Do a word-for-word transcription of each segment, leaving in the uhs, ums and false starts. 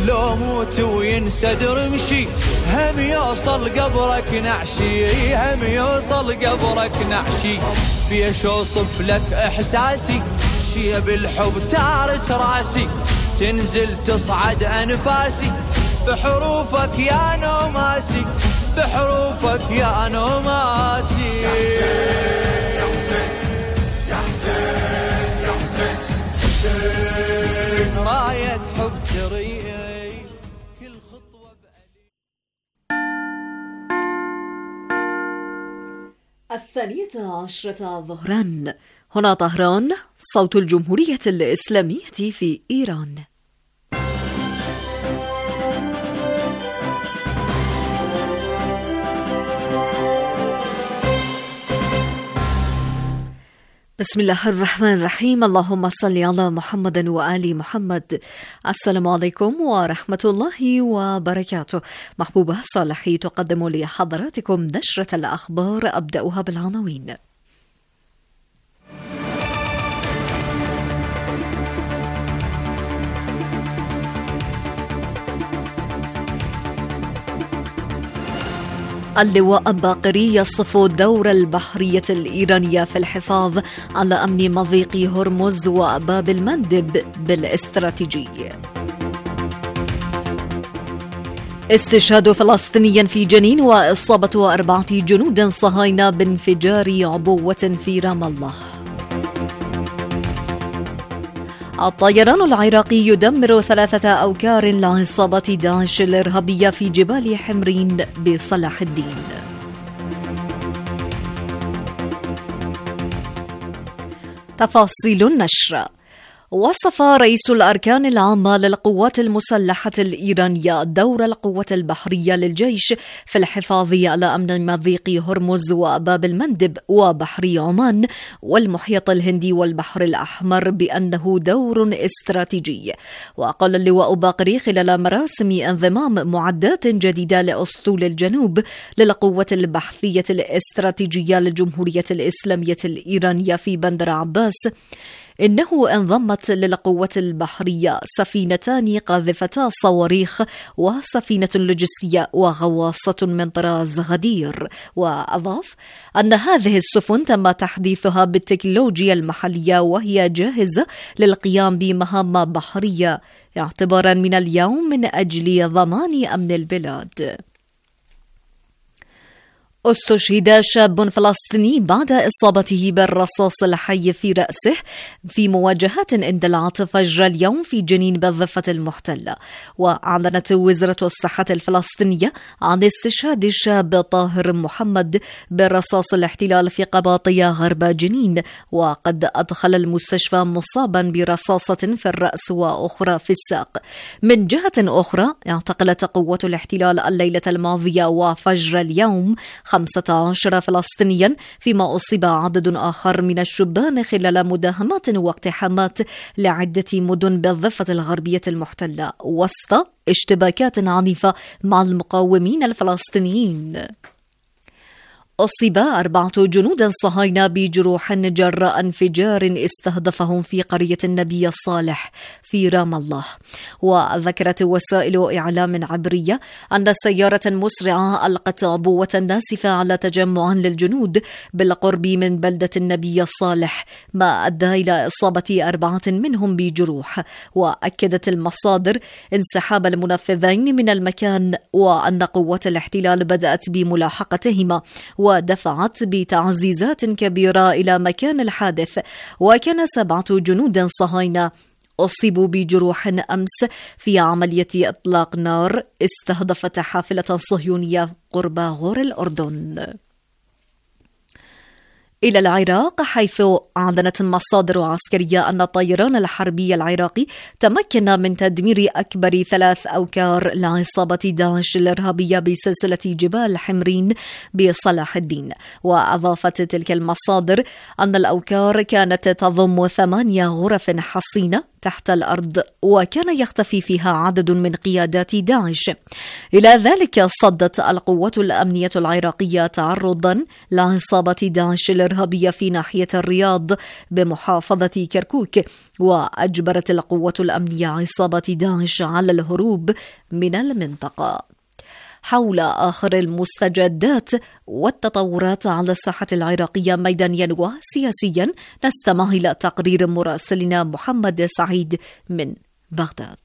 لو موت وينسدر مشي هم يوصل قبرك نعشي هم يوصل قبرك نعشي بيش اوصف لك احساسي شي بالحب تارس راسي تنزل تصعد انفاسي بحروفك يا نوماسي بحروفك يا نوماسي يا حسين يا حسين يا حسين يا حسين حسين راية حب جري كل خطوة بألي. الثانية عشرة ظهرا. هنا طهران، صوت الجمهورية الإسلامية في إيران. بسم الله الرحمن الرحيم. اللهم صل على محمد وآل محمد. السلام عليكم ورحمة الله وبركاته. محبوبة صالحي تقدم لحضراتكم نشرة الأخبار، أبدأها بالعناوين. اللواء الباقري يصف دور البحرية الإيرانية في الحفاظ على أمن مضيق هرمز وباب المندب بالاستراتيجي. استشهاد فلسطيني في جنين وإصابة أربعة جنود صهاينة بانفجار عبوة في رام الله. الطيران العراقي يدمر ثلاثة أوكار لعصابة داعش الإرهابية في جبال حمرين بصلاح الدين. تفاصيل النشر. وصف رئيس الأركان العامة للقوات المسلحة الإيرانية دور القوة البحرية للجيش في الحفاظ على أمن مضيق هرمز وباب المندب وبحر عمان والمحيط الهندي والبحر الأحمر بأنه دور استراتيجي. وقال اللواء باقري خلال مراسم انضمام معدات جديدة لأسطول الجنوب للقوة البحثية الاستراتيجية للجمهورية الإسلامية الإيرانية في بندر عباس إنه انضمت للقوة البحرية سفينتان قاذفتا صواريخ وسفينة لوجستية وغواصة من طراز غدير. وأضاف أن هذه السفن تم تحديثها بالتكنولوجيا المحلية وهي جاهزة للقيام بمهام بحرية اعتبارا من اليوم من أجل ضمان أمن البلاد. استشهد شاب فلسطيني بعد إصابته بالرصاص الحي في رأسه في مواجهات اندلعت فجر اليوم في جنين بالضفة المحتلة. وأعلنت وزارة الصحة الفلسطينية عن استشهاد الشاب طاهر محمد بالرصاص الاحتلال في قباطية غرب جنين، وقد أدخل المستشفى مصابا برصاصة في الرأس وأخرى في الساق. من جهة أخرى اعتقلت قوة الاحتلال الليلة الماضية وفجر اليوم خمسة عشر فلسطينيا، فيما أصيب عدد آخر من الشبان خلال مداهمات واقتحامات لعدة مدن بالضفة الغربية المحتلة وسط اشتباكات عنيفة مع المقاومين الفلسطينيين. أصيب أربعة جنود صهاينة بجروح جراء انفجار استهدفهم في قرية النبي الصالح في رام الله. وذكرت وسائل إعلام عبرية أن سيارة مسرعة ألقت عبوة ناسفة على تجمع للجنود بالقرب من بلدة النبي الصالح، ما أدى إلى إصابة أربعة منهم بجروح. وأكدت المصادر انسحاب المنفذين من المكان وأن قوة الاحتلال بدأت بملاحقتهما ودفعت بتعزيزات كبيرة إلى مكان الحادث. وكان سبعة جنود صهاينة أصيبوا بجروح أمس في عملية إطلاق نار استهدفت حافلة صهيونية قرب غور الأردن. إلى العراق، حيث أعلنت مصادر عسكرية أن الطيران الحربي العراقي تمكن من تدمير أكبر ثلاث أوكار لعصابة داعش الإرهابية بسلسلة جبال حمرين بصلاح الدين. وأضافت تلك المصادر أن الأوكار كانت تضم ثمانية غرف حصينة تحت الأرض، وكان يختفي فيها عدد من قيادات داعش. إلى ذلك صدت القوات الأمنية العراقية تعرضا لعصابة داعش الإرهابية في ناحية الرياض بمحافظة كركوك، وأجبرت القوات الأمنية عصابة داعش على الهروب من المنطقة. حول آخر المستجدات والتطورات على الساحة العراقية ميدانيا وسياسيا نستمع إلى تقرير مراسلنا محمد سعيد من بغداد.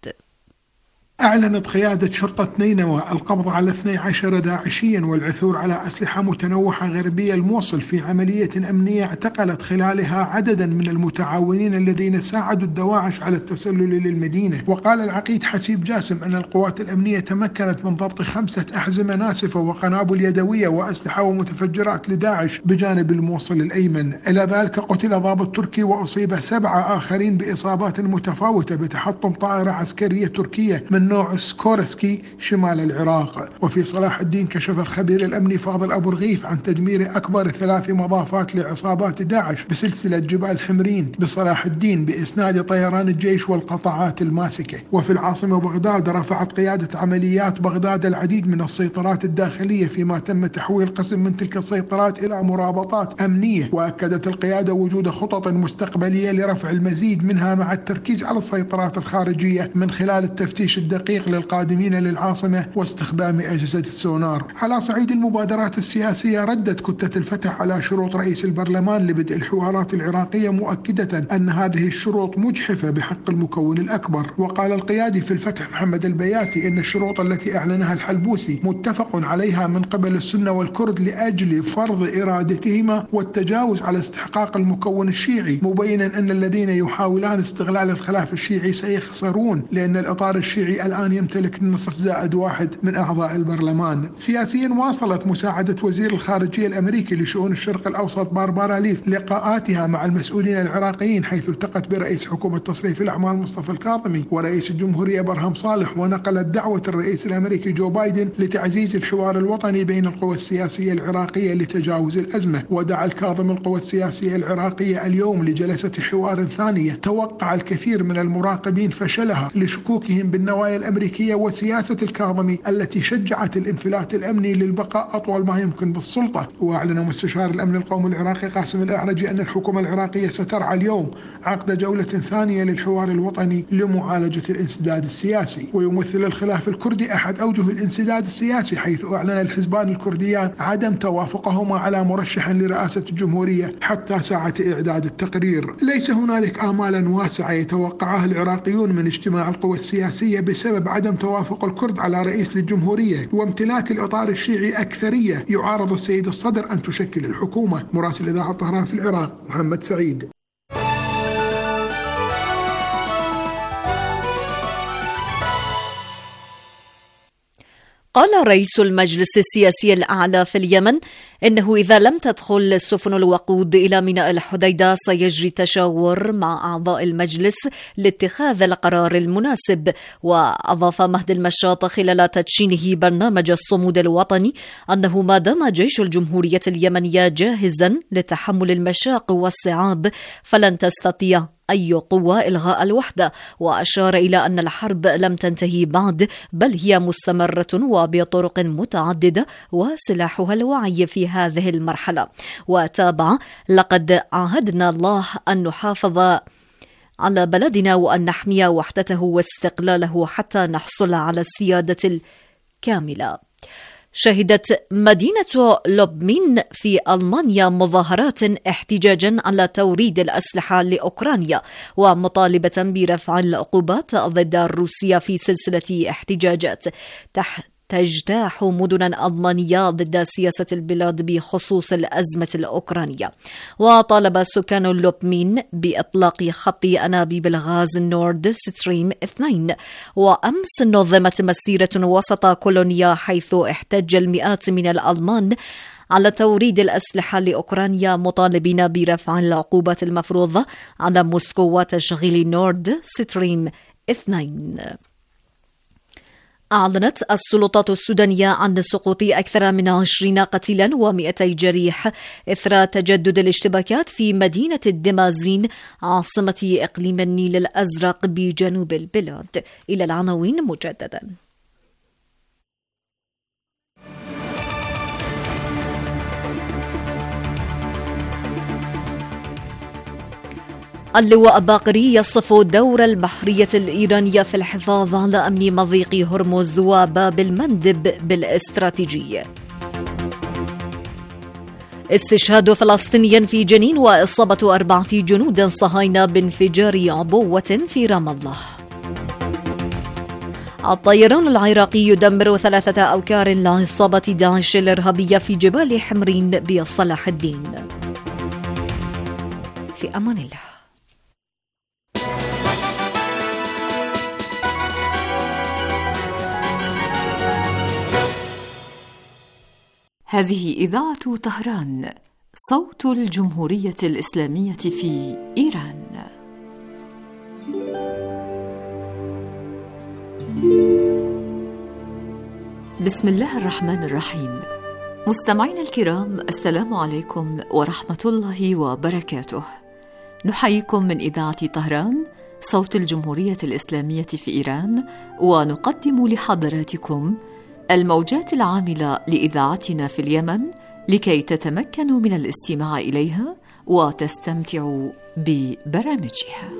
أعلنت قيادة شرطة نينوى القبض على اثني عشر داعشيا والعثور على أسلحة متنوعة غربية الموصل في عملية أمنية اعتقلت خلالها عددا من المتعاونين الذين ساعدوا الدواعش على التسلل للمدينة. وقال العقيد حسيب جاسم أن القوات الأمنية تمكنت من ضبط خمسة أحزمة ناسفة وقنابل يدوية وأسلحة ومتفجرات لداعش بجانب الموصل الأيمن. إلى ذلك قتل ضابط تركي وأصيب سبعة آخرين بإصابات متفاوتة بتحطم طائرة عسكرية تركية من نوع سكورسكي شمال العراق. وفي صلاح الدين كشف الخبير الأمني فاضل أبو رغيف عن تدمير أكبر ثلاث مضافات لعصابات داعش بسلسلة جبال حمرين بصلاح الدين بإسناد طيران الجيش والقطاعات الماسكة. وفي العاصمة بغداد رفعت قيادة عمليات بغداد العديد من السيطرات الداخلية، فيما تم تحويل قسم من تلك السيطرات إلى مرابطات أمنية. وأكدت القيادة وجود خطط مستقبلية لرفع المزيد منها مع التركيز على السيطرات الخارجية من خلال التفتيش الدقيق للقادمين للعاصمة واستخدام أجهزة السونار. على صعيد المبادرات السياسية ردت كتلة الفتح على شروط رئيس البرلمان لبدء الحوارات العراقية، مؤكدة أن هذه الشروط مجحفة بحق المكون الأكبر. وقال القيادي في الفتح محمد البياتي أن الشروط التي أعلنها الحلبوسي متفق عليها من قبل السنة والكرد لأجل فرض إرادتهما والتجاوز على استحقاق المكون الشيعي، مبينا أن الذين يحاولان استغلال الخلاف الشيعي سيخسرون، لأن الإطار الشيعي الآن يمتلك نصف زائد واحد من أعضاء البرلمان. سياسيا واصلت مساعدة وزير الخارجية الأمريكي لشؤون الشرق الأوسط باربارا ليف لقاءاتها مع المسؤولين العراقيين، حيث التقت برئيس حكومة تصريف الأعمال مصطفى الكاظمي ورئيس الجمهورية برهم صالح، ونقلت دعوة الرئيس الأمريكي جو بايدن لتعزيز الحوار الوطني بين القوى السياسية العراقية لتجاوز الأزمة. ودعا الكاظمي القوى السياسية العراقية اليوم لجلسة حوار ثانية توقع الكثير من المراقبين فشلها لشكوكهم بالنوايا الأمريكية وسياسة الكاظمي التي شجعت الانفلات الأمني للبقاء أطول ما يمكن بالسلطة. وأعلن مستشار الأمن القومي العراقي قاسم الأعرجي أن الحكومة العراقية سترعى اليوم عقد جولة ثانية للحوار الوطني لمعالجة الانسداد السياسي. ويمثل الخلاف الكردي أحد أوجه الانسداد السياسي، حيث أعلن الحزبان الكرديان عدم توافقهما على مرشح لرئاسة الجمهورية حتى ساعة إعداد التقرير. ليس هنالك آمالا واسعة يتوقعها العراقيون من اجتماع القوى السياسية بسبب عدم توافق الكرد على رئيس للجمهورية وامتلاك الإطار الشيعي أكثرية يعارض السيد الصدر أن تشكل الحكومة. مراسل إذاعة طهران في العراق محمد سعيد. قال رئيس المجلس السياسي الأعلى في اليمن إنه إذا لم تدخل سفن الوقود إلى ميناء الحديدة سيجري تشاور مع أعضاء المجلس لاتخاذ القرار المناسب. وأضاف مهدي المشاط خلال تدشينه برنامج الصمود الوطني أنه ما دام جيش الجمهورية اليمنية جاهزا لتحمل المشاق والصعاب فلن تستطيع أي قوة إلغاء الوحدة. وأشار إلى أن الحرب لم تنتهي بعد، بل هي مستمرة وبطرق متعددة وسلاحها الوعي في هذه المرحلة. وتابع: لقد عاهدنا الله أن نحافظ على بلدنا وأن نحمي وحدته واستقلاله حتى نحصل على السيادة الكاملة. شهدت مدينة لوبمين في ألمانيا مظاهرات احتجاجا على توريد الأسلحة لأوكرانيا ومطالبة برفع العقوبات ضد روسيا في سلسلة احتجاجات تجتاح مدنا ألمانية ضد سياسة البلاد بخصوص الأزمة الأوكرانية. وطالب سكان لوبمين بإطلاق خط أنابيب الغاز نورد ستريم اثنين. وأمس نظمت مسيرة وسط كولونيا حيث احتج المئات من الألمان على توريد الأسلحة لأوكرانيا مطالبين برفع العقوبات المفروضة على موسكو وتشغيل نورد ستريم اثنين. أعلنت السلطات السودانية عن سقوط أكثر من عشرين قتيلا ومئتي جريح إثر تجدد الاشتباكات في مدينة الدمازين عاصمة إقليم النيل الأزرق بجنوب البلاد. إلى العناوين مجددا. اللواء باقري يصف دور البحرية الإيرانية في الحفاظ على أمن مضيق هرمز وباب المندب بالاستراتيجي. استشهاد فلسطيني في جنين وإصابة أربعة جنود صهاينة بانفجار عبوة في رام الله. الطيران العراقي يدمر ثلاثة أوكار لعصابة داعش الإرهابية في جبال حمرين بصلاح الدين. في أمان الله. هذه إذاعة طهران، صوت الجمهورية الإسلامية في إيران. بسم الله الرحمن الرحيم. مستمعينا الكرام، السلام عليكم ورحمة الله وبركاته. نحييكم من إذاعة طهران، صوت الجمهورية الإسلامية في إيران، ونقدم لحضراتكم الموجات العاملة لإذاعتنا في اليمن لكي تتمكنوا من الاستماع إليها وتستمتعوا ببرامجها.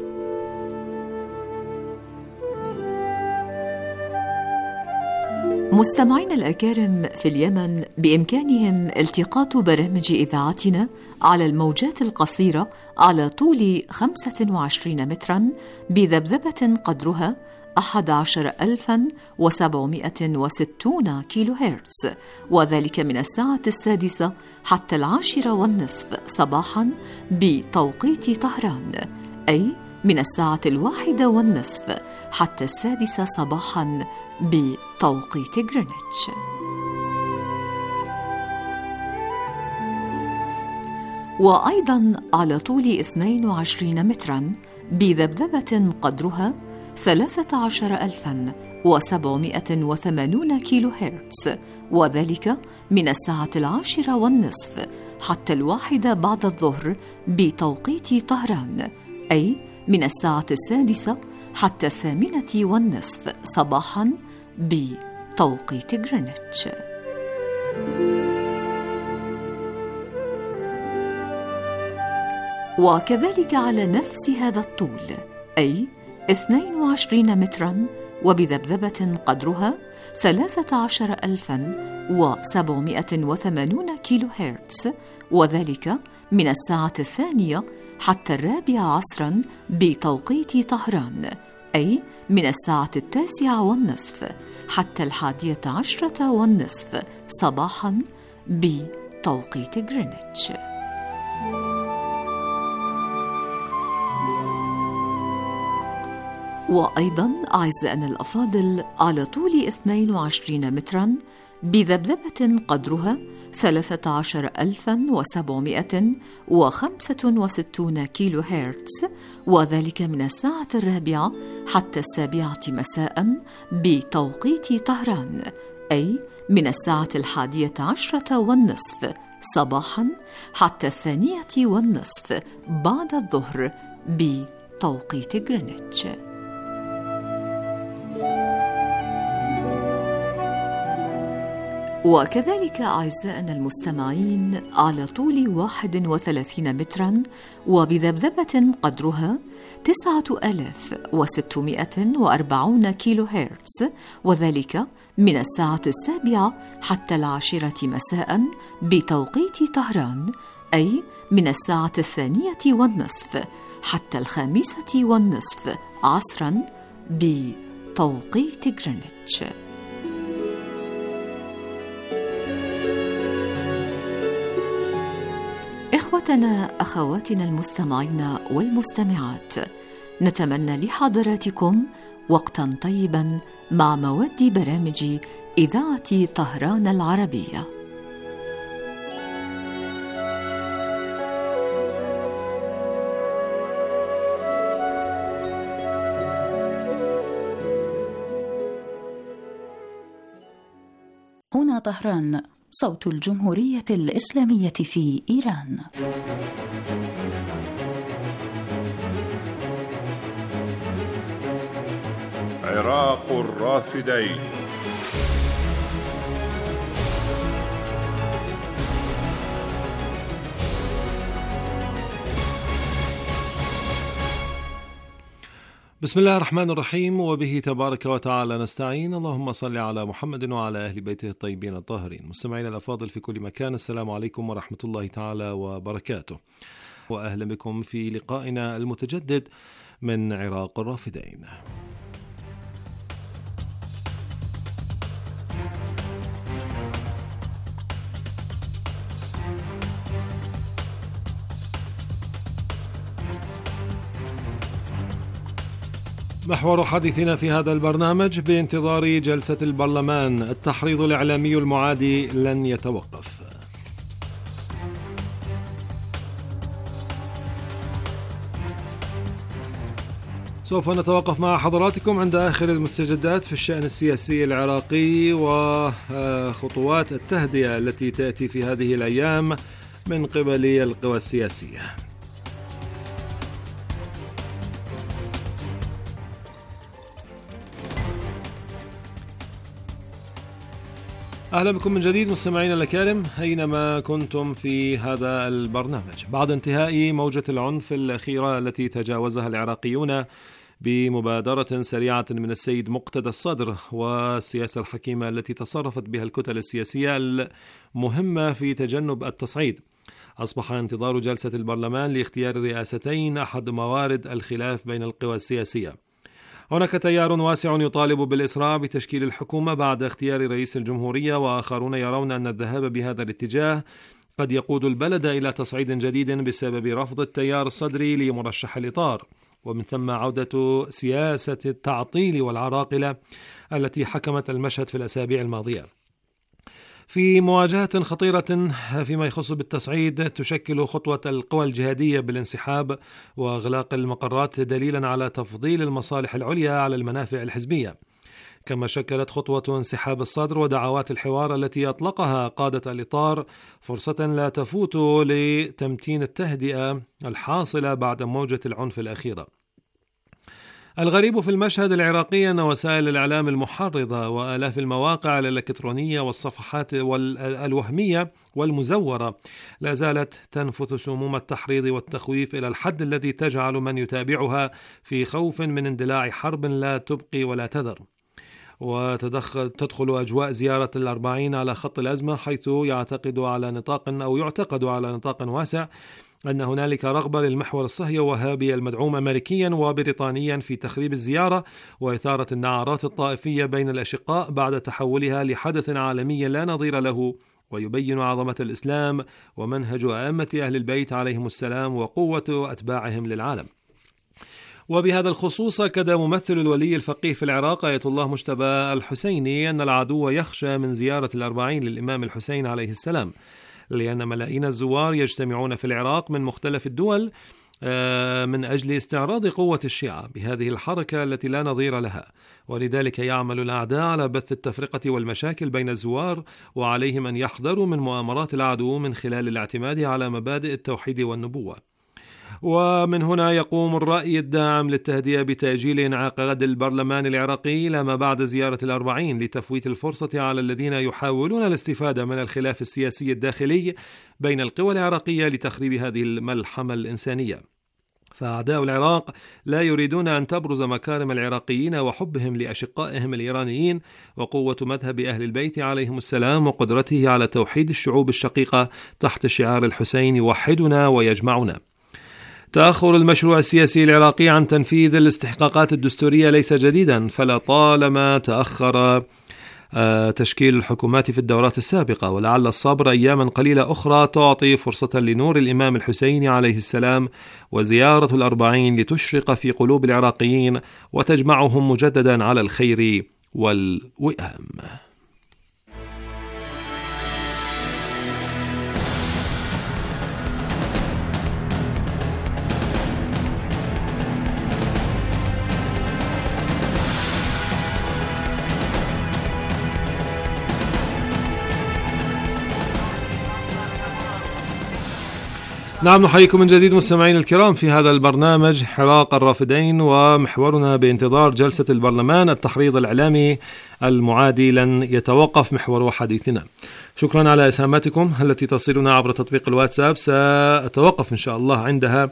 مستمعين الأكارم في اليمن بإمكانهم التقاط برامج إذاعتنا على الموجات القصيرة على طول خمسة وعشرين متراً بذبذبة قدرها أحد عشر ألفاً وسبعمائة وستون كيلو هرتز، وذلك من الساعة السادسة حتى العاشرة والنصف صباحاً بتوقيت طهران، أي من الساعة الواحدة والنصف حتى السادسة صباحاً بتوقيت غرينتش. وأيضاً على طول اثنين وعشرين متراً بذبذبة قدرها ثلاثة عشر ألفاً وسبعمائة وثمانون كيلو هرتز، وذلك من الساعة العاشرة والنصف حتى الواحدة بعد الظهر بتوقيت طهران، أي من الساعة السادسة حتى الثامنة والنصف صباحاً بتوقيت غرينتش. وكذلك على نفس هذا الطول، أي اثنين وعشرين متراً وبذبذبة قدرها ثلاثة عشر ألفاً وسبعمائة وثمانون كيلو هرتز، وذلك من الساعة الثانية حتى الرابعة عصراً بتوقيت طهران، أي من الساعة التاسعة والنصف حتى الحادية عشرة والنصف صباحاً بتوقيت غرينتش. وأيضاً أعزائنا الأفاضل على طول اثنين وعشرين متراً بذبذبة قدرها ثلاثة عشر ألفاً وسبعمائة وخمسة وستون كيلو هرتز، وذلك من الساعة الرابعة حتى السابعة مساءً بتوقيت طهران، أي من الساعة الحادية عشرة والنصف صباحاً حتى الثانية والنصف بعد الظهر بتوقيت غرينتش. وكذلك أعزائنا المستمعين على طول واحد وثلاثين متراً وبذبذبة قدرها تسعة آلاف وستمائة وأربعون كيلو هرتز، وذلك من الساعة السابعة حتى العاشرة مساءً بتوقيت طهران، أي من الساعة الثانية والنصف حتى الخامسة والنصف عصراً بتوقيت غرينتش. إخوتنا أخواتنا المستمعين والمستمعات، نتمنى لحضراتكم وقتاً طيباً مع مواد برامج إذاعة طهران العربية. هنا طهران، صوت الجمهورية الإسلامية في إيران. عراق الرافدين. بسم الله الرحمن الرحيم، وبه تبارك وتعالى نستعين. اللهم صل على محمد وعلى أهل بيته الطيبين الطاهرين. مستمعينا الأفاضل في كل مكان، السلام عليكم ورحمة الله تعالى وبركاته، وأهلا بكم في لقائنا المتجدد من عراق الرافدين. محور حديثنا في هذا البرنامج: بانتظار جلسة البرلمان، التحريض الإعلامي المعادي لن يتوقف. سوف نتوقف مع حضراتكم عند آخر المستجدات في الشأن السياسي العراقي وخطوات التهدئة التي تأتي في هذه الأيام من قبل القوى السياسية. أهلا بكم من جديد مستمعينا الأكارم أينما كنتم في هذا البرنامج. بعد انتهاء موجة العنف الأخيرة التي تجاوزها العراقيون بمبادرة سريعة من السيد مقتدى الصدر والسياسة الحكيمة التي تصرفت بها الكتل السياسية المهمة في تجنب التصعيد، أصبح انتظار جلسة البرلمان لاختيار رئاستين أحد موارد الخلاف بين القوى السياسية. هناك تيار واسع يطالب بالإسراع بتشكيل الحكومة بعد اختيار رئيس الجمهورية، وآخرون يرون أن الذهاب بهذا الاتجاه قد يقود البلد إلى تصعيد جديد بسبب رفض التيار الصدري لمرشح الإطار، ومن ثم عودة سياسة التعطيل والعراقلة التي حكمت المشهد في الأسابيع الماضية. في مواجهة خطيرة فيما يخص بالتصعيد، تشكل خطوة القوى الجهادية بالانسحاب وإغلاق المقرات دليلا على تفضيل المصالح العليا على المنافع الحزبية، كما شكلت خطوة انسحاب الصدر ودعوات الحوار التي أطلقها قادة الإطار فرصة لا تفوت لتمتين التهدئة الحاصلة بعد موجة العنف الأخيرة. الغريب في المشهد العراقي أن وسائل الإعلام المحرضة وآلاف المواقع الإلكترونية والصفحات الوهمية والمزورة لا زالت تنفث سموم التحريض والتخويف إلى الحد الذي تجعل من يتابعها في خوف من اندلاع حرب لا تبقي ولا تذر. وتدخل أجواء زيارة الأربعين على خط الأزمة، حيث يعتقد على نطاق أو يعتقد على نطاق واسع أن هنالك رغبة للمحور الصهيوني المدعوم أمريكيا وبريطانيا في تخريب الزيارة وإثارة النعرات الطائفية بين الأشقاء بعد تحولها لحدث عالمي لا نظير له، ويبين عظمة الإسلام ومنهج أئمة أهل البيت عليهم السلام وقوة أتباعهم للعالم. وبهذا الخصوص أكد ممثل الولي الفقيه في العراق آية الله مجتبى الحسيني أن العدو يخشى من زيارة الأربعين للإمام الحسين عليه السلام، لأن ملايين الزوار يجتمعون في العراق من مختلف الدول من أجل استعراض قوة الشيعة بهذه الحركة التي لا نظير لها، ولذلك يعمل الأعداء على بث التفرقة والمشاكل بين الزوار، وعليهم أن يحذروا من مؤامرات العدو من خلال الاعتماد على مبادئ التوحيد والنبوة. ومن هنا يقوم الرأي الداعم للتهدئة بتأجيل انعقاد البرلمان العراقي إلى ما بعد زيارة الأربعين لتفويت الفرصة على الذين يحاولون الاستفادة من الخلاف السياسي الداخلي بين القوى العراقية لتخريب هذه الملحمة الإنسانية. فأعداء العراق لا يريدون أن تبرز مكارم العراقيين وحبهم لأشقائهم الإيرانيين وقوة مذهب أهل البيت عليهم السلام وقدرته على توحيد الشعوب الشقيقة تحت شعار الحسين يوحدنا ويجمعنا. تأخر المشروع السياسي العراقي عن تنفيذ الاستحقاقات الدستورية ليس جديدا، فلطالما تأخر تشكيل الحكومات في الدورات السابقة، ولعل الصبر أياما قليلة أخرى تعطي فرصة لنور الإمام الحسين عليه السلام وزيارة الأربعين لتشرق في قلوب العراقيين وتجمعهم مجددا على الخير والوئام. نعم، نحييكم من جديد مستمعين الكرام في هذا البرنامج حراق الرافدين، ومحورنا بانتظار جلسة البرلمان التحريض الإعلامي المعادي لن يتوقف محور حديثنا. شكرا على إسهاماتكم التي تصلنا عبر تطبيق الواتساب، سأتوقف إن شاء الله عندها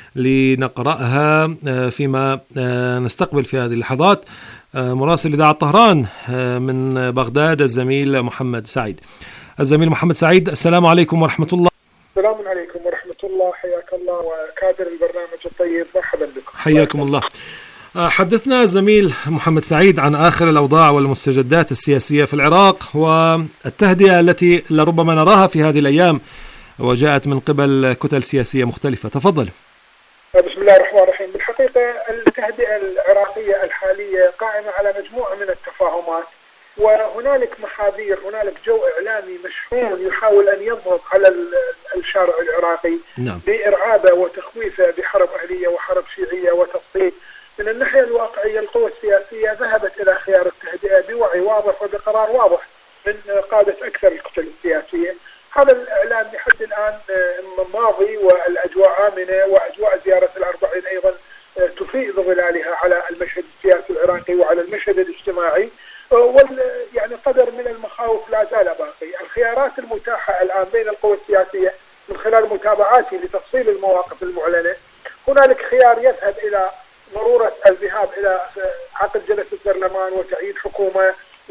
لنقرأها فيما نستقبل في هذه اللحظات. مراسل إذاعة طهران من بغداد الزميل محمد سعيد. الزميل محمد سعيد، السلام عليكم ورحمة الله. السلام عليكم ورحمة الله، حياك الله وكادر البرنامج الطيب، مرحبا بكم. حياكم الله. حدثنا الزميل محمد سعيد عن آخر الأوضاع والمستجدات السياسية في العراق والتهدئة التي لربما نراها في هذه الأيام وجاءت من قبل كتل سياسية مختلفة. تفضل. بسم الله الرحمن الرحيم. بالحقيقة التهدئة العراقية الحالية قائمة على مجموعة من التفاهمات، وهنالك محاذير، هنالك جو إعلامي مشحون يحاول أن يضغط على الشارع العراقي نعم. بإرعابه وتخويفه بحرب أهلية وحرب شيعية وتفصيل. من الناحية الواقعية القوى السياسية ذهبت إلى خيار التهدئة بوعي واضح وبقرار واضح من قادة أكثر الكتل السياسية. هذا الإعلام لحد الآن ماضي والأجواء آمنة، وأجواء زيارة الأربعين أيضا تفيض ظلالها على المشهد السياسي العراقي وعلى المشهد الاجتماعي، وال يعني قدر من المخاوف لا زال باقي. الخيارات المتاحة الآن بين القوى السياسية من خلال متابعاتي لتفصيل المواقف المعلنة، هنالك خيار يذهب إلى ضرورة الذهاب إلى عقد جلسة برلمان وتعيين حكومة،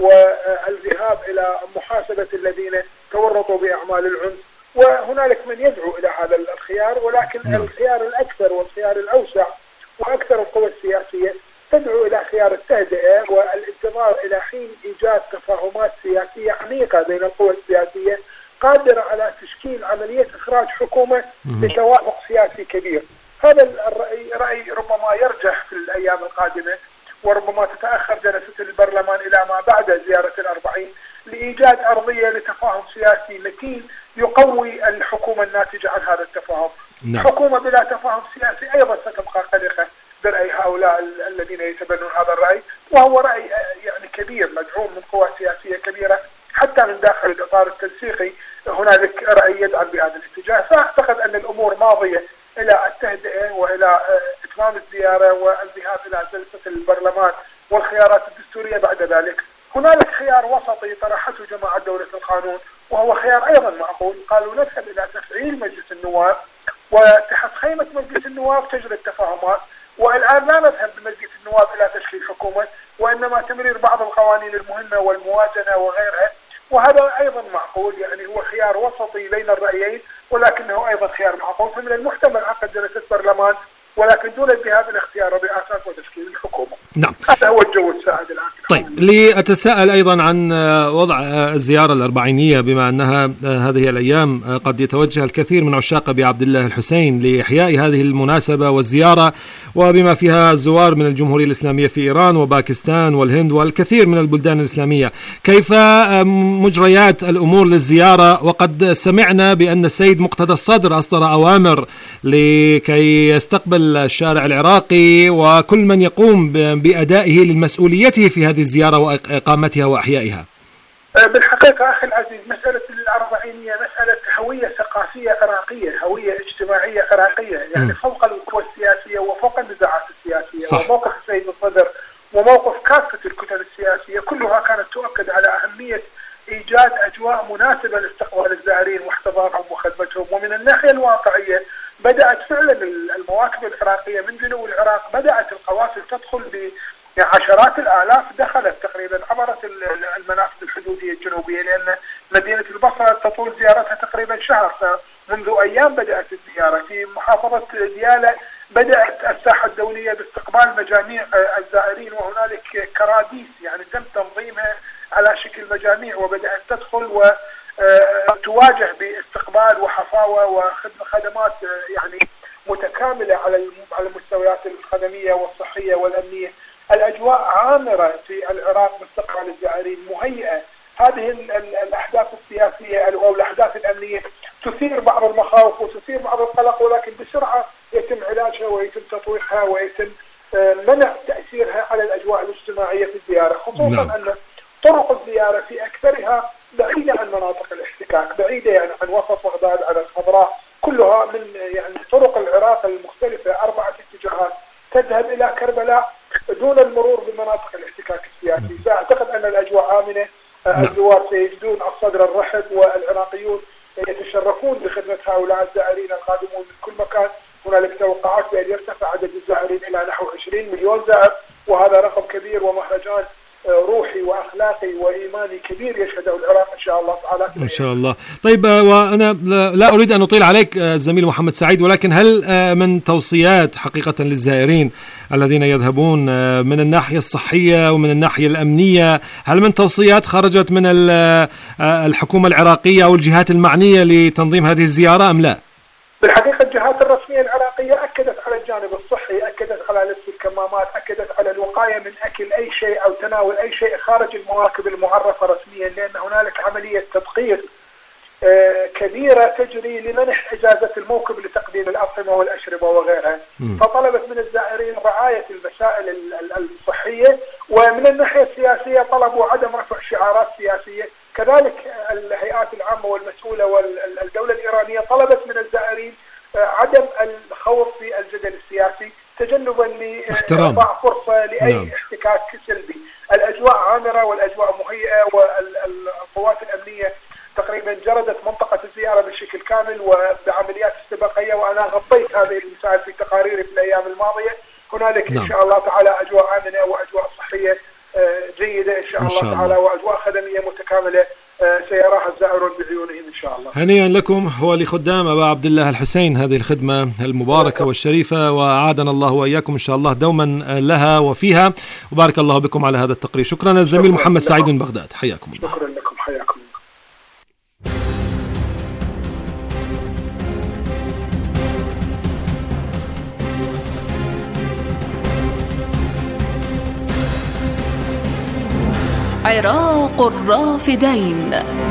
والذهاب إلى محاسبة الذين تورطوا بأعمال العنف، وهنالك من يدعو إلى هذا الخيار. ولكن الخيار الأكثر والخيار الأوسع وأكثر القوى السياسية تدعو إلى خيار التهدئة والانتظار إلى حين إيجاد تفاهمات سياسية عميقة بين القوى السياسية قادرة على تشكيل عملية إخراج حكومة بتوافق سياسي كبير. هذا الرأي رأي ربما يرجح في الأيام القادمة، وربما تتأخر جلسة البرلمان إلى ما بعد زيارة الأربعين لإيجاد أرضية لتفاهم سياسي متين يقوي الحكومة الناتجة عن هذا التفاهم. نعم. حكومة بلا تفاهم سياسي أيضا ستبقى قلقة برأي هؤلاء الذين يتبنون هذا الرأي، وهو رأي يعني كبير مدعوم من قوى سياسية كبيرة حتى من داخل الإطار التنسيقي. هنالك رأي يدعم بهذا الاتجاه. فأعتقد أن الأمور ماضية إلى التهدئة وإلى إتمام الزيارة والذهاب إلى جلسة البرلمان والخيارات الدستورية بعد ذلك. هنالك خيار وسطي طرحته جماعة دولة القانون، وهو خيار أيضا معقول. قالوا نذهب إلى تفعيل مجلس النواب، وتحت خيمة مجلس النواب تجري التفاهمات، والآن لا نذهب بمجلس النواب إلى تشكيل حكومة، وإنما تمرير بعض القوانين المهمة والموازنة وغيرها. وهذا أيضا معقول، يعني هو خيار وسطي بين الرأيين، ولكنه أيضا خيار معقول. فمن المحتمل عقد جلسة برلمان، ولكن دون الذهاب الاختيار بأساس وتشكيل الحكومة. نعم. هذا هو الجو السائد الآن. طيب، لأتساءل أيضا عن وضع الزيارة الأربعينية، بما أنها هذه الأيام قد يتوجه الكثير من عشاق أبي عبد الله الحسين لإحياء هذه المناسبة والزيارة، وبما فيها زوار من الجمهورية الإسلامية في إيران وباكستان والهند والكثير من البلدان الإسلامية. كيف مجريات الأمور للزيارة؟ وقد سمعنا بأن السيد مقتدى الصدر أصدر أوامر لكي يستقبل الشارع العراقي وكل من يقوم بأدائه لمسؤوليته في هذه الزيارة وإقامتها وإحيائها. بالحقيقة أخي العزيز، مسألة الأربعينية مسألة هوية ثقافية عراقية، هوية اجتماعية عراقية، يعني م. فوق القوى السياسية وفوق النزاعات السياسية. صح. وموقف السيد الصدر وموقف كافة الكتل السياسية كلها كانت تؤكد على أهمية إيجاد أجواء مناسبة لاستقبال الزائرين واحتضانهم وخدمتهم. ومن الناحية الواقعية بدأت فعلا المواكب العراقية من جنوب العراق، بدأت القوافل تدخل بعشرات الآلاف، دخلت تقريبا عبرت المنافذ الحدودية الجنوبية، لأن مدينة البصرة تطول زيارتها تقريبا شهر. فمنذ أيام بدأت الزيارة. في محافظة ديالى بدأت الساحة الدولية باستقبال مجاميع الزائرين، وهنالك كراديس يعني تم تنظيمها على شكل مجاميع، وبدأت تدخل وتواجه باستقبال وحفاوة وخدمات يعني متكاملة على على المستويات الخدمية والصحية والأمنية. الأجواء عامرة في العراق باستقبال الزائرين، مهيئة. هذه الأحداث السياسية أو الأحداث الأمنية تثير بعض المخاوف وتثير بعض القلق، ولكن بسرعة يتم علاجها ويتم تطويحها ويتم منع تأثيرها على الأجواء الاجتماعية في الزيارة، خصوصا نعم. أن طرق الزيارة في أكثرها بعيدة عن مناطق الاحتكاك، بعيدة يعني عن وسط بغداد، عن الخضراء. كلها من يعني طرق العراق المختلفة أربعة اتجاهات تذهب إلى كربلاء دون المرور بمناطق الاحتكاك السياسي. فأعتقد أن الأجواء آمنة، الزوار سيجدون الصدر الرحب، والعراقيون يتشرفون بخدمة هؤلاء الزائرين القادمون من كل مكان. هنالك توقعات بأن يرتفع عدد الزائرين إلى نحو عشرين مليون زائر، وهذا رقم كبير ومهرجان روحي واخلاقي وايماني كبير يشهده العراق ان شاء الله تعالى. ان شاء الله. طيب، وانا لا اريد ان اطيل عليك الزميل محمد سعيد، ولكن هل من توصيات حقيقه للزائرين الذين يذهبون من الناحيه الصحيه ومن الناحيه الامنيه، هل من توصيات خرجت من الحكومه العراقيه او الجهات المعنيه لتنظيم هذه الزياره ام لا؟ بالحقيقه الجهات الرسميه العراقيه اكدت على الجانب الصحي، اكدت على لبس الكمامات، اكدت على الوقايه من اكل اي شيء او تناول اي شيء خارج المواكب المعرفه رسميا، لان هنالك عمليه تدقيق كبيره تجري لمنح اجازه الموكب لتقديم الاطعمه والاشربه وغيرها. م. فطلبت من الزائرين رعايه المسائل الصحيه، ومن الناحيه السياسيه طلبوا عدم رفع شعارات سياسيه. كذلك الهيئات العامه والمسؤوله والدوله الايرانيه طلبت من الزائرين عدم الخوض في الجدل السياسي تجنبا لاعطاء فرصه لاي نعم. احتكاك سلبي. الاجواء عامره والاجواء مهيئه، والقوات الامنيه تقريبا جردت منطقه الزياره بشكل كامل وبعمليات استباقيه، وانا غطيت هذه المسائل في تقاريري في الايام الماضيه. هنالك نعم. ان شاء الله تعالى اجواء امنه واجواء صحيه جيده ان شاء, إن شاء الله, الله تعالى، واجواء خدميه متكامله سيراها الزائرون بعيونهم ان شاء الله. هنيئا لكم ولخدام ابا عبد الله الحسين هذه الخدمه المباركه والشريفه، واعادنا الله واياكم ان شاء الله دوما لها وفيها، وبارك الله بكم على هذا التقرير. شكرا الزميل محمد سعيد من بغداد، حياكم الله. شكرا لكم، حياكم الله. عراق الرافدين،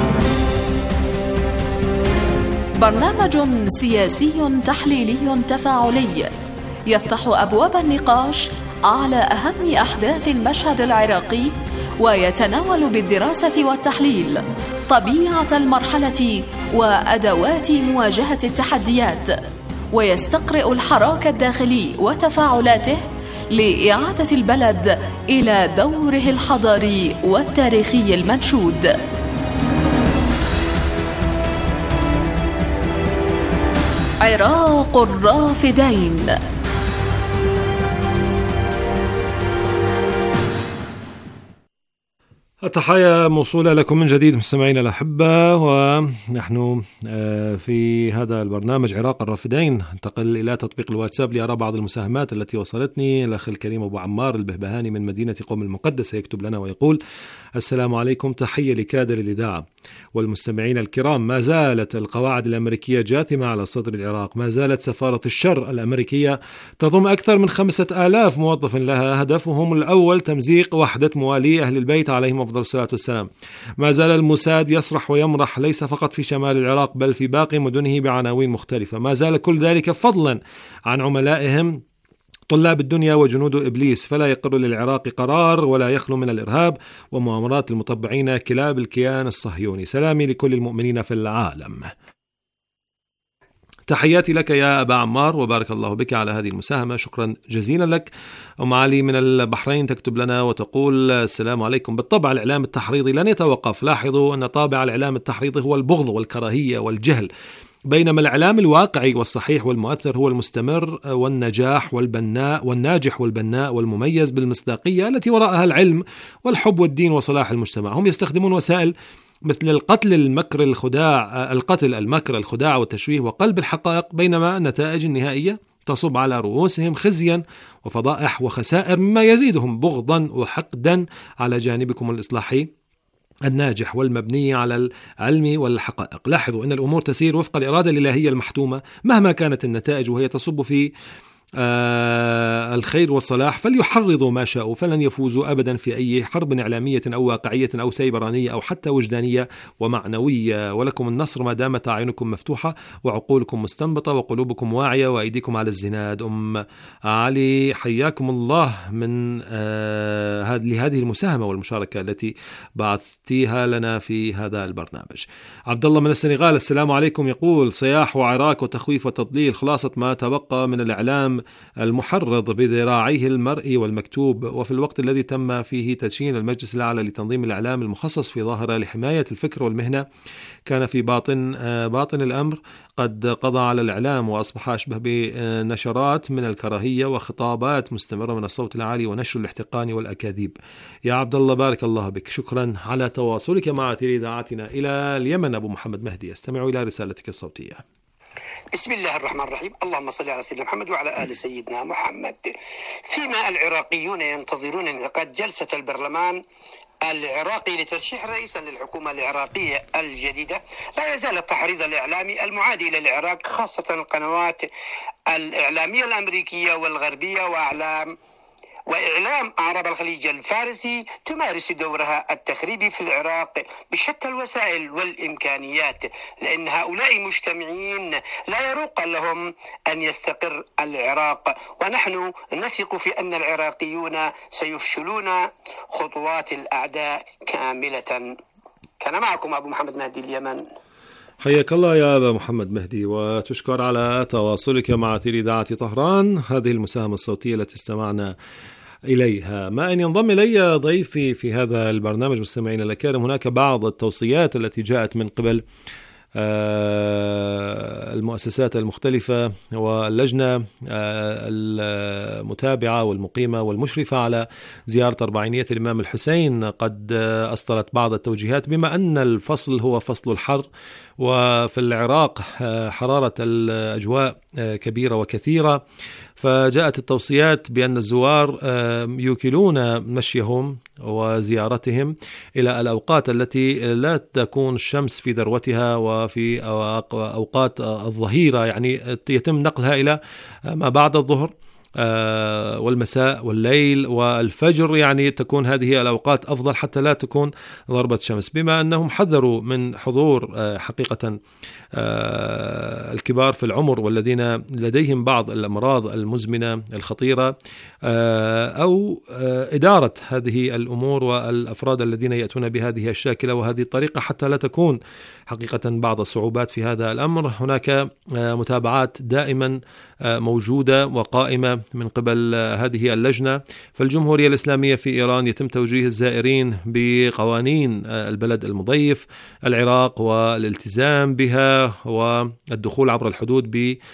برنامج سياسي تحليلي تفاعلي يفتح أبواب النقاش على أهم أحداث المشهد العراقي، ويتناول بالدراسة والتحليل طبيعة المرحلة وأدوات مواجهة التحديات، ويستقرئ الحراك الداخلي وتفاعلاته لإعادة البلد إلى دوره الحضاري والتاريخي المنشود. عراق الرافدين. التحية موصولة لكم من جديد مستمعينا الأحبة، ونحن في هذا البرنامج عراق الرافدين ننتقل إلى تطبيق الواتساب لأرى بعض المساهمات التي وصلتني. الأخ الكريم أبو عمار البهبهاني من مدينة قم المقدسة يكتب لنا ويقول: السلام عليكم، تحية لكادر الإذاعة والمستمعين الكرام. ما زالت القواعد الأمريكية جاثمة على صدر العراق، ما زالت سفارة الشر الأمريكية تضم أكثر من خمسة آلاف موظف لها هدفهم الأول تمزيق وحدة موالي أهل البيت عليهم أفضل الصلاة والسلام. ما زال الموساد يسرح ويمرح ليس فقط في شمال العراق بل في باقي مدنه بعناوين مختلفة. ما زال كل ذلك فضلا عن عملائهم طلاب الدنيا وجنود إبليس، فلا يقر للعراق قرار ولا يخلو من الإرهاب ومؤامرات المطبعين كلاب الكيان الصهيوني. سلامي لكل المؤمنين في العالم. تحياتي لك يا أبا عمار، وبارك الله بك على هذه المساهمة، شكرا جزيلا لك. أم علي من البحرين تكتب لنا وتقول: السلام عليكم. بالطبع الإعلام التحريضي لن يتوقف. لاحظوا أن طابع الإعلام التحريضي هو البغض والكراهية والجهل، بينما الإعلام الواقعي والصحيح والمؤثر هو المستمر والنجاح والبناء والناجح والبناء والمميز بالمصداقية التي وراءها العلم والحب والدين وصلاح المجتمع. هم يستخدمون وسائل مثل القتل المكر الخداع القتل المكر الخداع والتشويه وقلب الحقائق، بينما النتائج النهائية تصب على رؤوسهم خزيا وفضائح وخسائر، مما يزيدهم بغضا وحقدا على جانبكم الإصلاحي الناجح والمبني على العلم والحقائق. لاحظوا أن الأمور تسير وفق الإرادة الإلهية المحتومة مهما كانت النتائج، وهي تصب في آه الخير والصلاح فليحرضوا ما شاءوا، فلن يفوزوا أبدا في أي حرب إعلامية أو واقعية أو سيبرانية أو حتى وجدانية ومعنوية. ولكم النصر ما دامت أعينكم مفتوحة وعقولكم مستنبطة وقلوبكم واعية وأيديكم على الزناد. أم علي حياكم الله من آه لهذه المساهمة والمشاركة التي بعثتيها لنا في هذا البرنامج. عبد الله من السنغال، السلام عليكم، يقول: صياح وعراك وتخويف وتضليل، خلاصة ما تبقى من الإعلام المحرض بذراعيه المرئي والمكتوب، وفي الوقت الذي تم فيه تدشين المجلس الأعلى لتنظيم الإعلام المخصص في ظاهرة لحماية الفكر والمهنة، كان في باطن باطن الأمر قد قضى على الإعلام وأصبح أشبه بنشرات من الكراهية وخطابات مستمرة من الصوت العالي ونشر الاحتقان والأكاذيب. يا عبد الله بارك الله بك، شكرا على تواصلك مع إذاعتنا. إلى اليمن أبو محمد مهدي، استمعوا إلى رسالتك الصوتية. بسم الله الرحمن الرحيم، اللهم صل على سيدنا محمد وعلى آل سيدنا محمد. فيما العراقيون ينتظرون انعقاد جلسة البرلمان العراقي لترشيح رئيسا للحكومة العراقية الجديدة، لا يزال التحريض الإعلامي المعادي للعراق، خاصة القنوات الإعلامية الأمريكية والغربية وأعلام وإعلام أعراب الخليج الفارسي، تمارس دورها التخريبي في العراق بشتى الوسائل والإمكانيات، لأن هؤلاء مجتمعين لا يروق لهم أن يستقر العراق، ونحن نثق في أن العراقيون سيفشلون خطوات الأعداء كاملة. كان معكم أبو محمد مهدي، اليمن. حياك الله يا أبا محمد مهدي، وتشكر على تواصلك مع أثير إذاعة طهران. هذه المساهمة الصوتية التي استمعنا إليها. ما أن ينضم إلي ضيفي في هذا البرنامج مستمعينا الأكارم، هناك بعض التوصيات التي جاءت من قبل المؤسسات المختلفة واللجنة المتابعة والمقيمة والمشرفة على زيارة أربعينية الإمام الحسين، قد أصدرت بعض التوجيهات بما أن الفصل هو فصل الحر، وفي العراق حرارة الأجواء كبيرة وكثيرة، فجاءت التوصيات بأن الزوار يوكلون مشيهم وزيارتهم إلى الأوقات التي لا تكون الشمس في ذروتها وفي أوقات الظهيرة، يعني يتم نقلها إلى ما بعد الظهر والمساء والليل والفجر، يعني تكون هذه الأوقات أفضل حتى لا تكون ضربة شمس، بما أنهم حذروا من حضور حقيقة الكبار في العمر والذين لديهم بعض الأمراض المزمنة الخطيرة، أو إدارة هذه الأمور والأفراد الذين يأتون بهذه الشاكلة وهذه الطريقة، حتى لا تكون حقيقة بعض الصعوبات في هذا الأمر. هناك متابعات دائما موجودة وقائمة من قبل هذه اللجنة. فالجمهورية الإسلامية في إيران يتم توجيه الزائرين بقوانين البلد المضيف العراق والالتزام بها والدخول عبر الحدود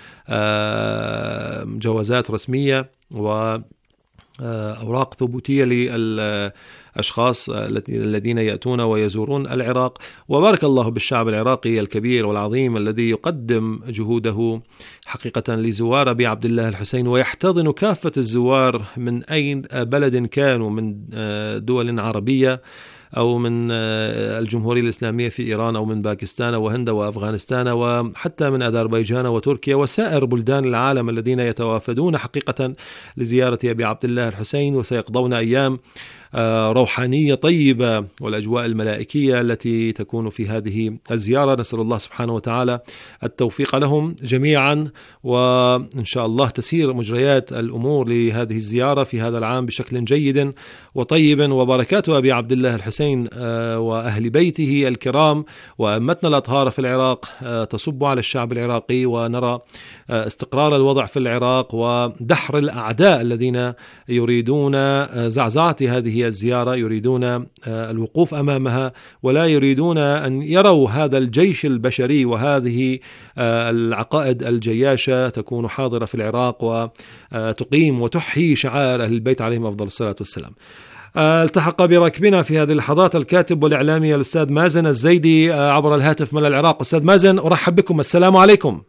بجوازات رسمية وأوراق ثبوتية للأشخاص الذين يأتون ويزورون العراق. وبارك الله بالشعب العراقي الكبير والعظيم الذي يقدم جهوده حقيقة لزوار أبي عبد الله الحسين، ويحتضن كافة الزوار من أي بلد كانوا، من دول عربية أو من الجمهورية الإسلامية في إيران أو من باكستان وهند وأفغانستان وحتى من أذربيجان وتركيا وسائر بلدان العالم الذين يتوافدون حقيقة لزيارة أبي عبد الله الحسين، وسيقضون أيام روحانية طيبة والأجواء الملائكية التي تكون في هذه الزيارة. نسأل الله سبحانه وتعالى التوفيق لهم جميعا، وإن شاء الله تسير مجريات الأمور لهذه الزيارة في هذا العام بشكل جيد وطيب، وبركات أبي عبد الله الحسين وأهل بيته الكرام وأمتنا الأطهار في العراق تصب على الشعب العراقي، ونرى استقرار الوضع في العراق ودحر الأعداء الذين يريدون زعزعة هذه الزيارة، يريدون الوقوف أمامها، ولا يريدون أن يروا هذا الجيش البشري وهذه العقائد الجياشة تكون حاضرة في العراق وتقيم وتحيي شعائر أهل البيت عليهم أفضل الصلاة والسلام. التحق بركبنا في هذه اللحظات الكاتب والإعلامي الأستاذ مازن الزيدي عبر الهاتف من العراق. أستاذ مازن، أرحب بكم. السلام عليكم.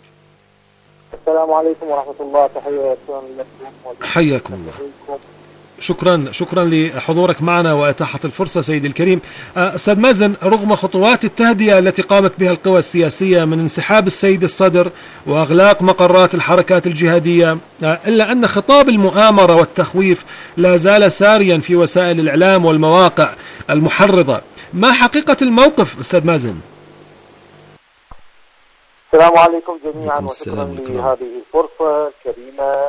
السلام عليكم ورحمة الله. تحية حياكم الله. شكرا شكرا لحضورك معنا وإتاحة الفرصة سيدي الكريم. أستاذ مازن، رغم خطوات التهدئة التي قامت بها القوى السياسية من انسحاب السيد الصدر وإغلاق مقرات الحركات الجهادية، إلا أن خطاب المؤامرة والتخويف لا زال ساريا في وسائل الإعلام والمواقع المحرضة. ما حقيقة الموقف أستاذ مازن؟ السلام عليكم جميعا وشكرا لهذه الفرصة الكريمة.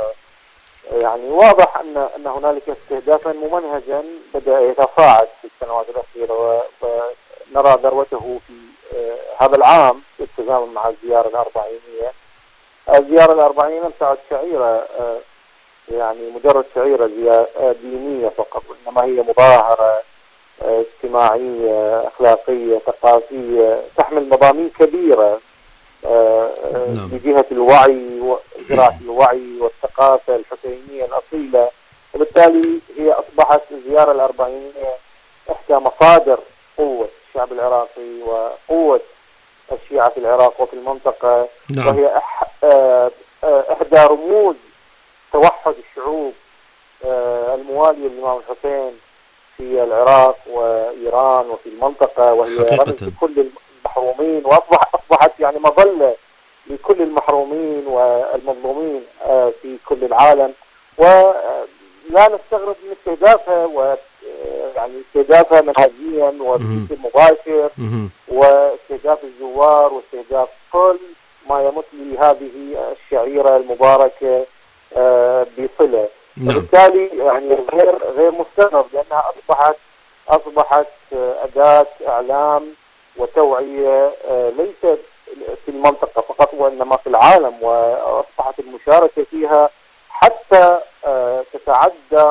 يعني واضح أن أن هنالك استهدافا ممنهجا بدأ يتفاعل في السنوات الأخيرة، ونرى ذروته في هذا العام بالتزامن مع الزيارة الأربعينية. الزيارة الأربعينية لم تعد شعيرة، يعني مجرد شعيرة دينية فقط، وإنما هي مظاهرة اجتماعية أخلاقية ثقافية تحمل مضامين كبيرة بجهة الوعي وزراعة الوعي والثقافة الحسينية الأصيلة. وبالتالي هي أصبحت الزيارة الأربعينية إحدى مصادر قوة الشعب العراقي وقوة الشيعة في العراق وفي المنطقة. نعم. وهي إحدى رموز توحد الشعوب الموالية للإمام الحسين في العراق وإيران وفي المنطقة، وهي رمز لكل المحرومين، وأصبح أصبحت يعني مظلة لكل المحرومين والمظلومين في كل العالم. ولا نستغرب من استهدافها، ويعني استهدافها منهجيا وبشكل مباشر، واستهداف الزوار واستهداف كل ما يمت لهذه الشعيرة المباركة بصلة. وبالتالي يعني غير غير مستغرب، لأنها أصبحت أصبحت أداة إعلام وتوعية ليست في المنطقة فقط وإنما في العالم، وأصبحت المشاركة فيها حتى تتعدى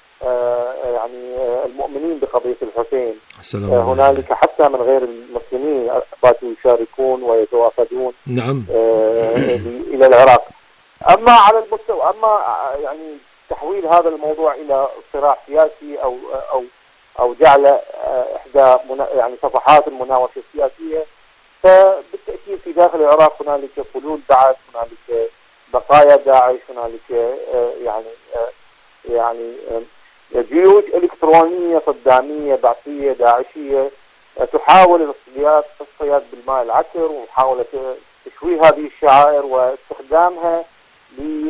يعني المؤمنين بقضية الحسين. هنالك حتى من غير المسلمين باتوا يشاركون ويتوافدون. نعم. إلى العراق. أما على المستوى أما يعني تحويل هذا الموضوع إلى صراع سياسي أو أو أو جعل إحدى يعني صفحات المناوشة السياسية، فبالتأكيد في داخل العراق هنالك فلول بعث، هنالك بقايا داعش، هنالك يعني يعني جيوش إلكترونية صدامية بعثية داعشية تحاول الاصطياد الصياد بالماء العكر، ومحاولة تشويه هذه الشعائر واستخدامها ل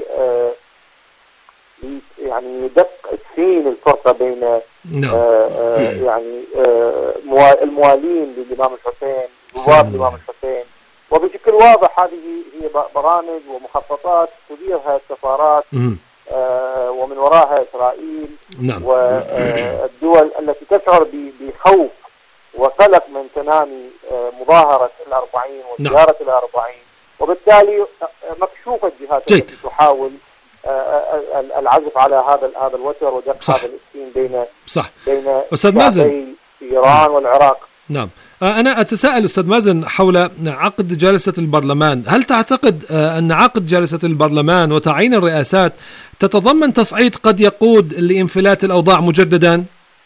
يعني دق تسين الفرقة بين آه آه يعني آه الموالين للإمام الحسين زوار الإمام الحسين. وبشكل واضح هذه هي برامج ومخططات تديرها السفارات آه ومن وراها إسرائيل. نعم. والدول التي تشعر بخوف وقلق من تنامي آه مظاهرة الأربعين وزيارة نعم. الأربعين، وبالتالي مكشوفة الجهات التي تحاول العزف على هذا هذا الوتر ودق هذا الاسكين بين صح بين استاذ مازن ايران والعراق. نعم. انا اتساءل استاذ مازن حول عقد جلسة البرلمان. هل تعتقد ان عقد جلسة البرلمان وتعيين الرئاسات تتضمن تصعيد قد يقود لانفلات الاوضاع مجددا؟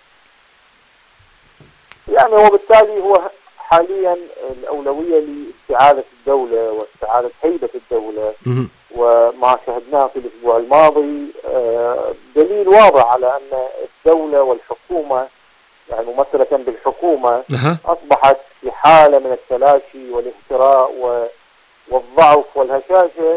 يعني وبالتالي هو حاليا الاولويه لاستعاده الدوله واستعاده هيبه الدوله. م- وما شاهدناه في الأسبوع الماضي دليل واضح على أن الدولة والحكومة يعني ممثلة بالحكومة أصبحت في حالة من التلاشي والاهتراء والضعف والهشاشة.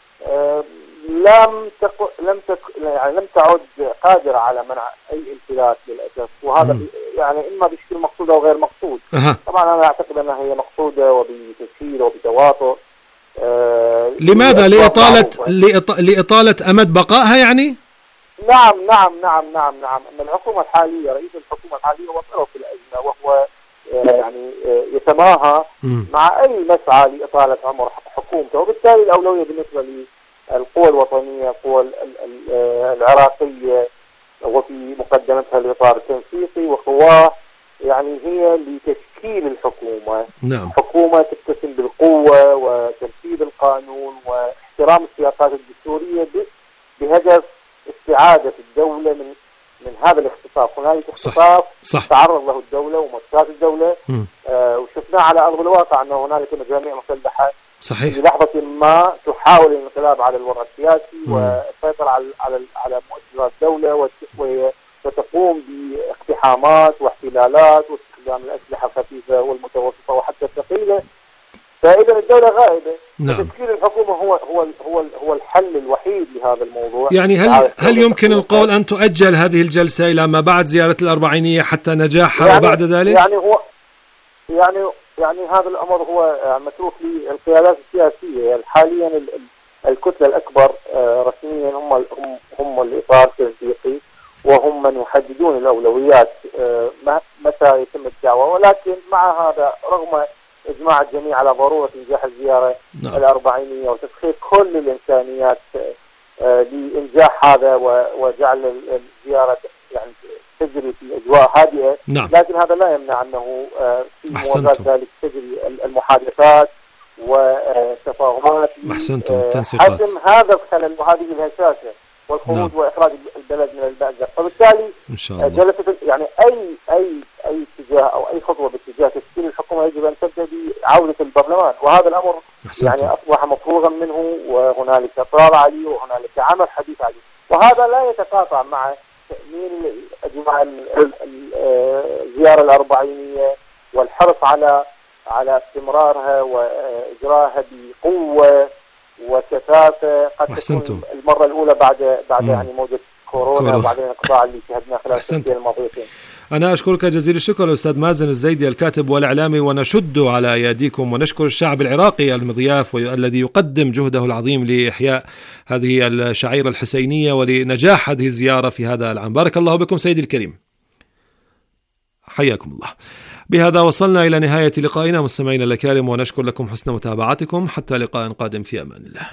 لم تق... لم تك... يعني لم تعد قادرة على منع أي انفلات للأسف، وهذا م. يعني إما بشكل مقصود أو غير مقصود. أه. طبعا أنا أعتقد أنها هي مقصودة وبتسهيل وبتواطؤ. آه لماذا؟ لإطالة لإط... لإطالة أمد بقائها يعني؟ نعم نعم نعم نعم نعم أن الحكومة الحالية رئيس الحكومة الحالية هو طرف الأزمة، وهو آه يعني آه يتماهى م. مع أي مسعى لإطالة عمر حكومته، وبالتالي الأولوية بالنسبة للقوى الوطنية القوى العراقية وفي مقدمتها الإطار التنسيقي وقواه يعني هي لتشكيل الحكومة. نعم. حكومة تتسم بالقوة وتنفيذ القانون واحترام السياقات الدستورية بهدف استعادة الدولة من من هذا الاختطاف. هنالك اختطاف تعرض له الدولة ومؤسسات الدولة، آه وشفناه على أرض الواقع أن هنالك مجاميع مسلحة صحيح. في لحظة ما تحاول الانقلاب على الوضع السياسي والسيطرة على على على مؤسسات الدولة وتقوم باقتحامات واحتلالات واستخدام الأسلحة الخفيفة والمتوسطة وحتى الثقيلة. فإذا الدولة غائبة. نعم. تشكيل الحكومة هو هو هو هو الحل الوحيد لهذا الموضوع. يعني هل هل يمكن القول أن تؤجل هذه الجلسة إلى ما بعد زيارة الأربعينية حتى نجاحها يعني وبعد ذلك؟ يعني هو يعني يعني هذا الأمر هو متروك للقيادات السياسية. يعني حاليا الكتلة الأكبر رسميا هم هم هم الإطار التنسيقي وهم من يحددون الأولويات متى يتم الدعوة، ولكن مع هذا رغم إجماع الجميع على ضرورة إنجاح الزيارة نعم. الأربعينية وتسخير كل الإمكانيات لإنجاح هذا وجعل الزيارة يعني تجري في أجواء هادئة نعم. لكن هذا لا يمنع أنه في موازاة ذلك تجري المحادثات والتفاهمات حسم هذا الخلل وهذه الهشاشة والخروج نعم. وإخراج البلد من المأزق. فبالتالي إن شاء الله. جلسة يعني أي أي أي اتجاه أو أي خطوة باتجاه تشكيل الحكومة يجب أن تبدأ بعودة البرلمان، وهذا الأمر أحسنتم. يعني أصبح مفروغا منه وهنالك إصرار عليه وهنالك عمل حديث عليه، وهذا لا يتقاطع مع تأمين أجماع الزيارة الأربعينية والحرص على على استمرارها وإجراءها بقوة وكثافة. قد تكون المرة الأولى بعد بعد مم. يعني موجة كورونا, كورونا. وبعدين القطاع اللي شهدناه خلال السنتين الماضيتين. أنا أشكرك جزيل الشكر أستاذ مازن الزيدي الكاتب والإعلامي، ونشد على أياديكم ونشكر الشعب العراقي المضياف الذي يقدم جهده العظيم لإحياء هذه الشعيرة الحسينية ولنجاح هذه الزيارة في هذا العام. بارك الله بكم سيدي الكريم، حياكم الله. بهذا وصلنا إلى نهاية لقائنا مستمعينا الكرام، ونشكر لكم حسن متابعتكم. حتى لقاء قادم، في أمان الله.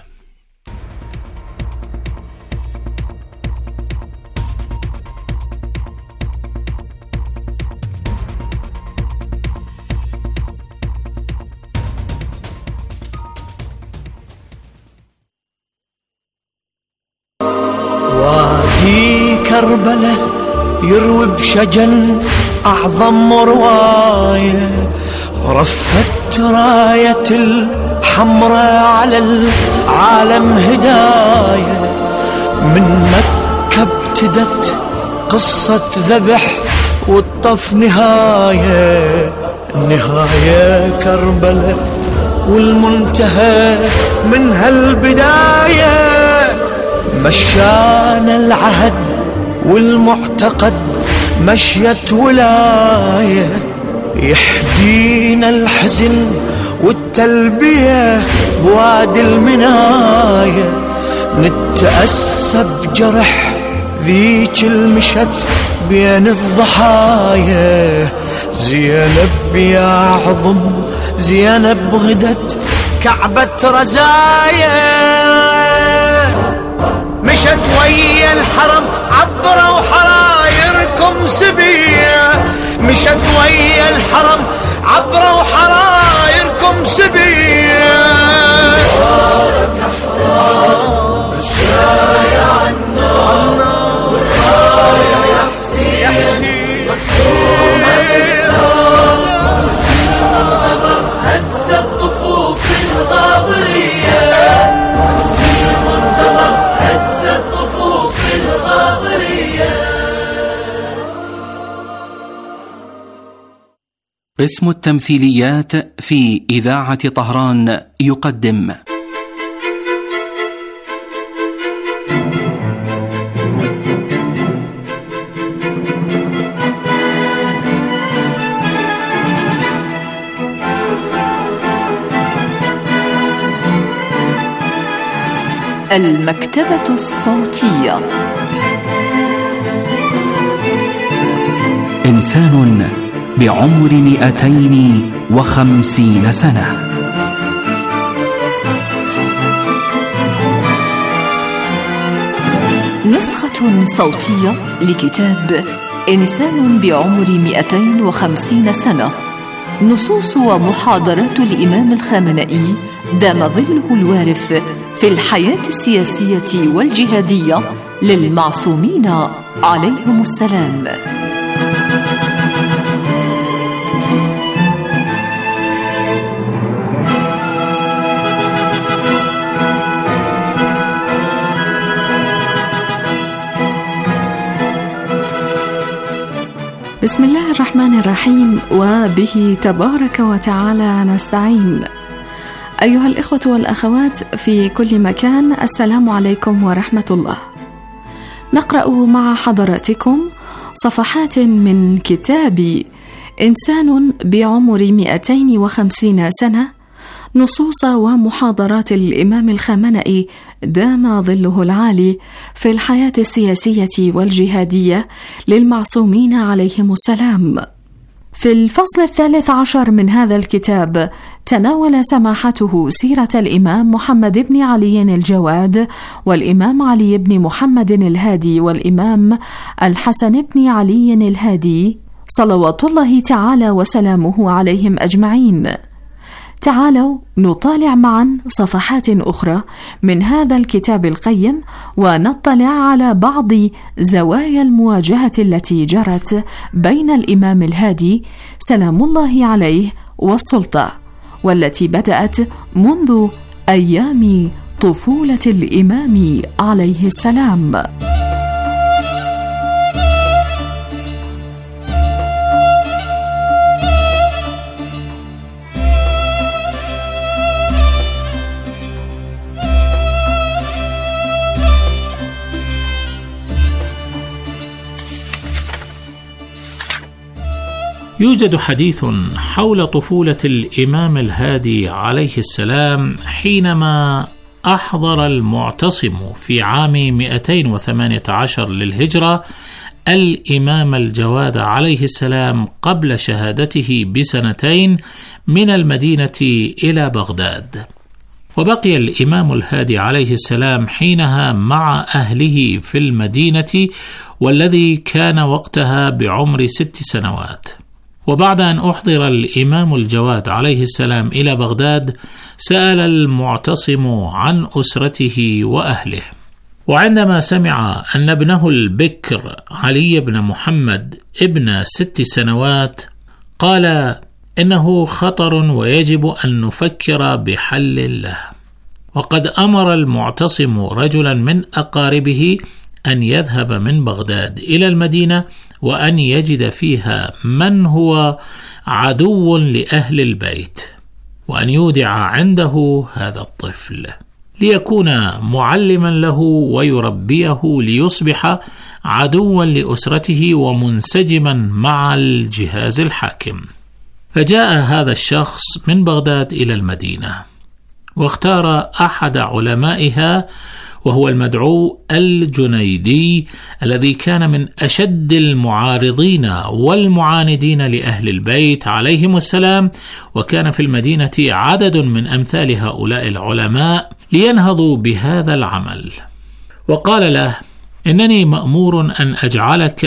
وادي كربلة يروي بشجن أعظم رواية، رفت راية الحمراء على العالم هداية. من مكة ابتدت قصة ذبح والطف نهاية، النهاية كربلة والمنتهى من هالبداية. مشانا العهد والمعتقد مشيت ولاية، يحدينا الحزن والتلبية بوادي المناية. نتأسى بجرح ذيك المشت بين الضحايا، زينب يا عظم زينب غدت كعبة رزايا. مشت ويا الحرم عبروا حرايركم سبية، مشت ويا الحرم عبروا حرايركم سبية. الشايع عنا والراية يحسي مخدومة بالثار، مسلم منتظر هزت طفوف الغاضرية، مسلم منتظر هزت طفوف الغاضرية. قسم التمثيليات في إذاعة طهران يقدم المكتبة الصوتية. إنسان بعمر مئتين وخمسين سنة، نسخة صوتية لكتاب إنسان بعمر مئتين وخمسين سنة، نصوص ومحاضرات الإمام الخامنئي دام ظله الوارف في الحياة السياسية والجهادية للمعصومين عليهم السلام. بسم الله الرحمن الرحيم، وبه تبارك وتعالى نستعين. أيها الإخوة والأخوات في كل مكان، السلام عليكم ورحمة الله. نقرأ مع حضراتكم صفحات من كتاب إنسان بعمر مئتين وخمسين سنة، نصوص ومحاضرات الإمام الخامنئي دام ظله العالي في الحياة السياسية والجهادية للمعصومين عليهم السلام. في الفصل الثالث عشر من هذا الكتاب تناول سماحته سيرة الإمام محمد بن علي الجواد والإمام علي بن محمد الهادي والإمام الحسن بن علي الهادي صلوات الله تعالى وسلامه عليهم أجمعين. تعالوا نطالع معا صفحات أخرى من هذا الكتاب القيم، ونطلع على بعض زوايا المواجهة التي جرت بين الإمام الهادي سلام الله عليه والسلطة، والتي بدأت منذ أيام طفولة الإمام عليه السلام. يوجد حديث حول طفولة الإمام الهادي عليه السلام حينما أحضر المعتصم في عام مئتين وثمانية عشر للهجرة الإمام الجواد عليه السلام قبل شهادته بسنتين من المدينة إلى بغداد. وبقي الإمام الهادي عليه السلام حينها مع أهله في المدينة، والذي كان وقتها بعمر ست سنوات. وبعد أن أحضر الإمام الجواد عليه السلام إلى بغداد، سأل المعتصم عن أسرته وأهله، وعندما سمع أن ابنه البكر علي بن محمد ابن ست سنوات قال إنه خطر ويجب أن نفكر بحل له. وقد أمر المعتصم رجلا من أقاربه أن يذهب من بغداد إلى المدينة وأن يجد فيها من هو عدو لأهل البيت، وأن يودع عنده هذا الطفل ليكون معلما له ويربيه ليصبح عدوا لأسرته ومنسجما مع الجهاز الحاكم. فجاء هذا الشخص من بغداد إلى المدينة، واختار أحد علمائها وهو المدعو الجنيدي، الذي كان من أشد المعارضين والمعاندين لأهل البيت عليهم السلام، وكان في المدينة عدد من أمثال هؤلاء العلماء لينهضوا بهذا العمل. وقال له: إنني مأمور أن أجعلك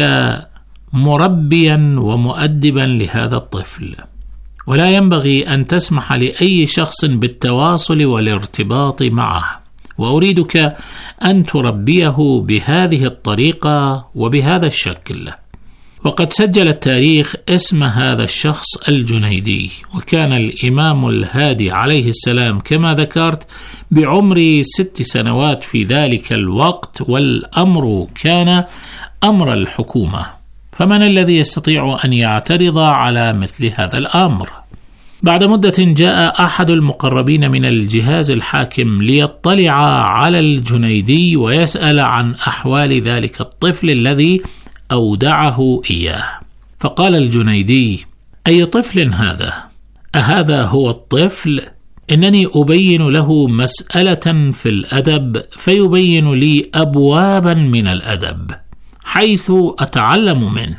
مربيا ومؤدبا لهذا الطفل، ولا ينبغي أن تسمح لأي شخص بالتواصل والارتباط معه، وأريدك أن تربيه بهذه الطريقة وبهذا الشكل. وقد سجل التاريخ اسم هذا الشخص الجنيدي، وكان الإمام الهادي عليه السلام كما ذكرت بعمر ست سنوات في ذلك الوقت، والأمر كان أمر الحكومة، فمن الذي يستطيع أن يعترض على مثل هذا الأمر؟ بعد مدة جاء أحد المقربين من الجهاز الحاكم ليطلع على الجنيدي ويسأل عن أحوال ذلك الطفل الذي أودعه إياه. فقال الجنيدي: أي طفل هذا؟ أهذا هو الطفل؟ إنني أبين له مسألة في الأدب فيبين لي أبوابا من الأدب حيث أتعلم منه.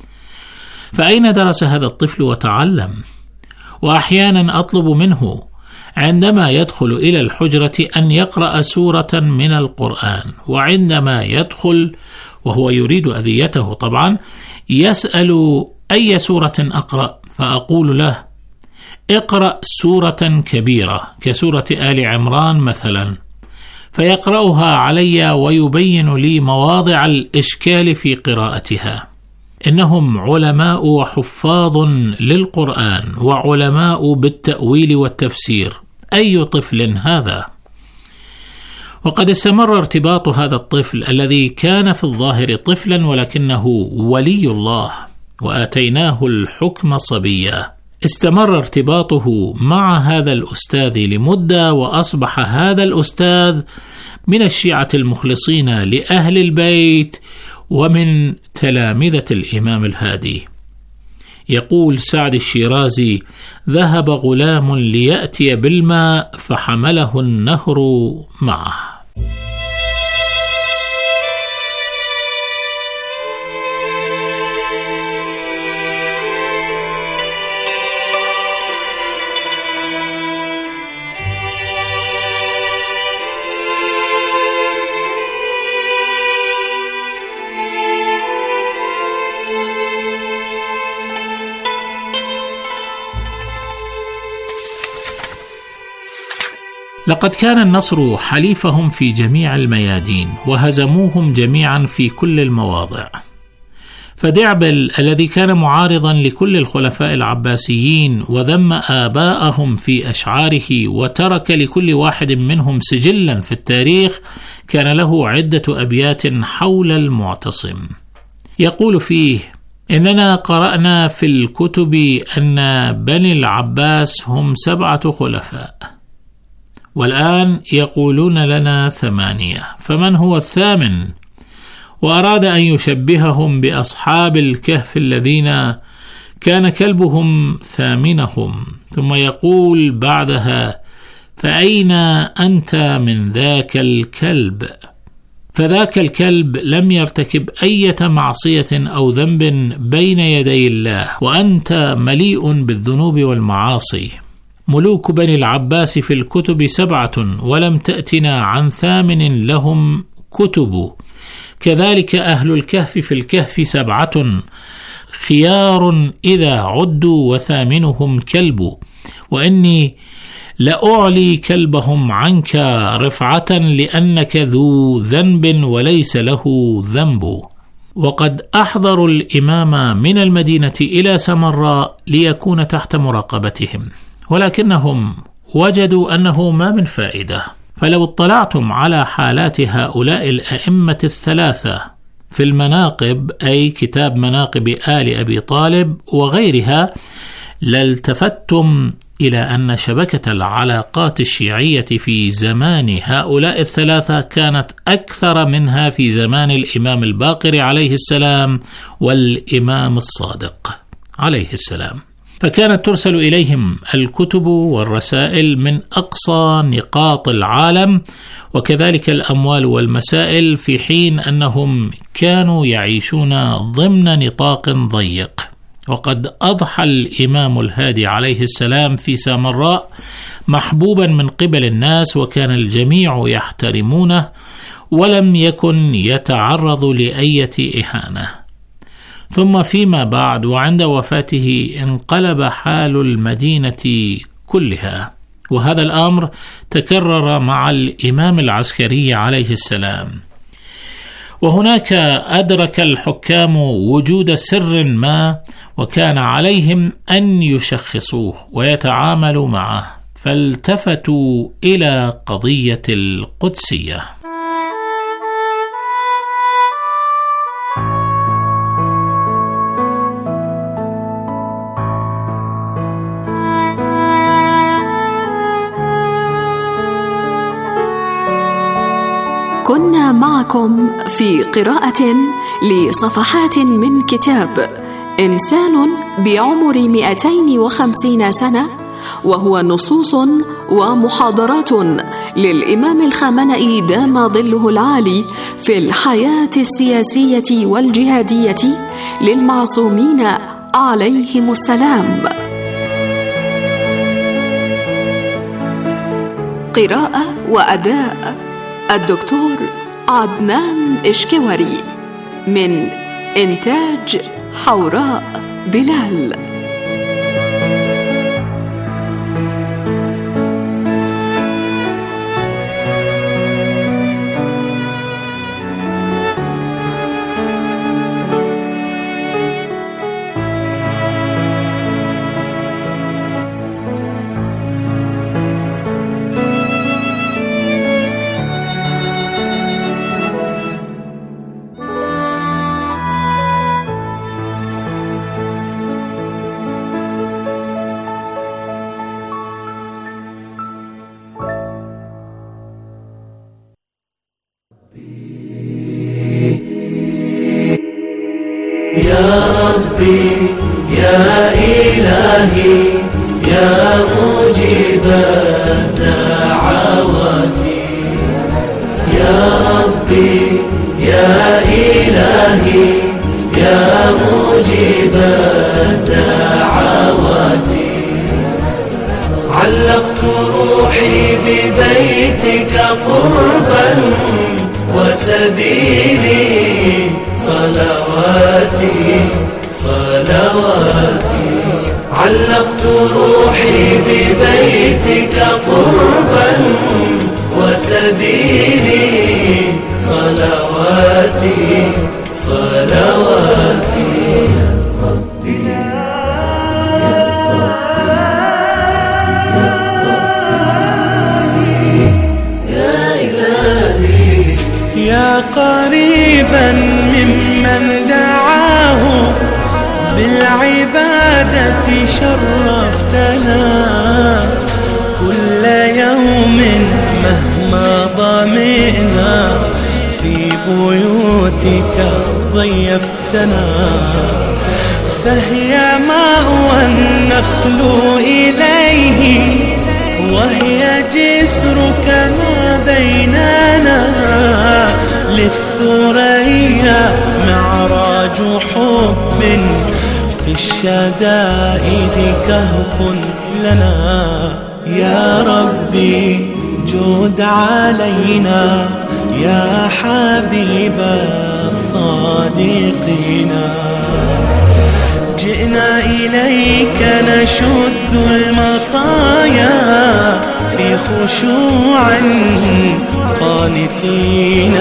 فأين درس هذا الطفل وتعلم؟ وأحيانا أطلب منه عندما يدخل إلى الحجرة أن يقرأ سورة من القرآن، وعندما يدخل وهو يريد أذيته طبعا يسأل: أي سورة أقرأ؟ فأقول له: اقرأ سورة كبيرة كسورة آل عمران مثلا، فيقرأها علي ويبين لي مواضع الإشكال في قراءتها. إنهم علماء وحفاظ للقرآن وعلماء بالتأويل والتفسير، أي طفل هذا؟ وقد استمر ارتباط هذا الطفل الذي كان في الظاهر طفلا ولكنه ولي الله، وآتيناه الحكم صبيا. استمر ارتباطه مع هذا الأستاذ لمدة، وأصبح هذا الأستاذ من الشيعة المخلصين لأهل البيت ومن تلامذة الإمام الهادي. يقول سعد الشيرازي: ذهب غلام ليأتي بالماء فحمله النهر معه. لقد كان النصر حليفهم في جميع الميادين، وهزموهم جميعا في كل المواضع. فدعبل الذي كان معارضا لكل الخلفاء العباسيين وذم آباءهم في أشعاره وترك لكل واحد منهم سجلا في التاريخ، كان له عدة أبيات حول المعتصم. يقول فيه: إننا قرأنا في الكتب أن بني العباس هم سبعة خلفاء، والآن يقولون لنا ثمانية، فمن هو الثامن؟ وأراد أن يشبههم بأصحاب الكهف الذين كان كلبهم ثامنهم، ثم يقول بعدها: فأين أنت من ذاك الكلب؟ فذاك الكلب لم يرتكب أي معصية أو ذنب بين يدي الله، وأنت مليء بالذنوب والمعاصي. ملوك بني العباس في الكتب سبعة، ولم تأتنا عن ثامن لهم كتب. كذلك أهل الكهف في الكهف سبعة، خيار إذا عدوا وثامنهم كلب، وإني لأعلي كلبهم عنك رفعة لأنك ذو ذنب وليس له ذنب. وقد أحضروا الإمام من المدينة إلى سمراء ليكون تحت مراقبتهم، ولكنهم وجدوا أنه ما من فائدة. فلو اطلعتم على حالات هؤلاء الأئمة الثلاثة في المناقب، أي كتاب مناقب آل أبي طالب وغيرها، لالتفتم إلى أن شبكة العلاقات الشيعية في زمان هؤلاء الثلاثة كانت أكثر منها في زمان الإمام الباقر عليه السلام والإمام الصادق عليه السلام. فكانت ترسل إليهم الكتب والرسائل من أقصى نقاط العالم، وكذلك الأموال والمسائل، في حين أنهم كانوا يعيشون ضمن نطاق ضيق. وقد أضحى الإمام الهادي عليه السلام في سامراء محبوبا من قبل الناس، وكان الجميع يحترمونه، ولم يكن يتعرض لأية إهانة. ثم فيما بعد وعند وفاته انقلب حال المدينة كلها، وهذا الأمر تكرر مع الإمام العسكري عليه السلام. وهناك أدرك الحكام وجود سر ما، وكان عليهم أن يشخصوه ويتعاملوا معه، فالتفتوا إلى قضية القدسية. كنا معكم في قراءة لصفحات من كتاب إنسان بعمر مئتين وخمسين سنة، وهو نصوص ومحاضرات للإمام الخامنئي دام ظله العالي في الحياة السياسية والجهادية للمعصومين عليهم السلام. قراءة وأداء الدكتور عدنان إشكوري، من إنتاج حوراء بلال. ربي يا إلهي يا مجيب الدعوات يا ربي يا إلهي يا مجيب الدعوات علقت روحي ببيتك قربا وسبيلي صلواتي صلواتي علقت روحي ببيتك قربا وسبيلي صلواتي صلواتي ربي يا قريبا ممن دعاه بالعبادة شرفتنا كل يوم مهما ضمئنا في بيوتك ضيفتنا فهي مأوى النخل إليه وهي جسرك ما بيننا للثريا معراج حب في الشدائد كهف لنا يا ربي جود علينا يا حبيب الصادقين جئنا إليك نشد المطايا في خشوع قانتين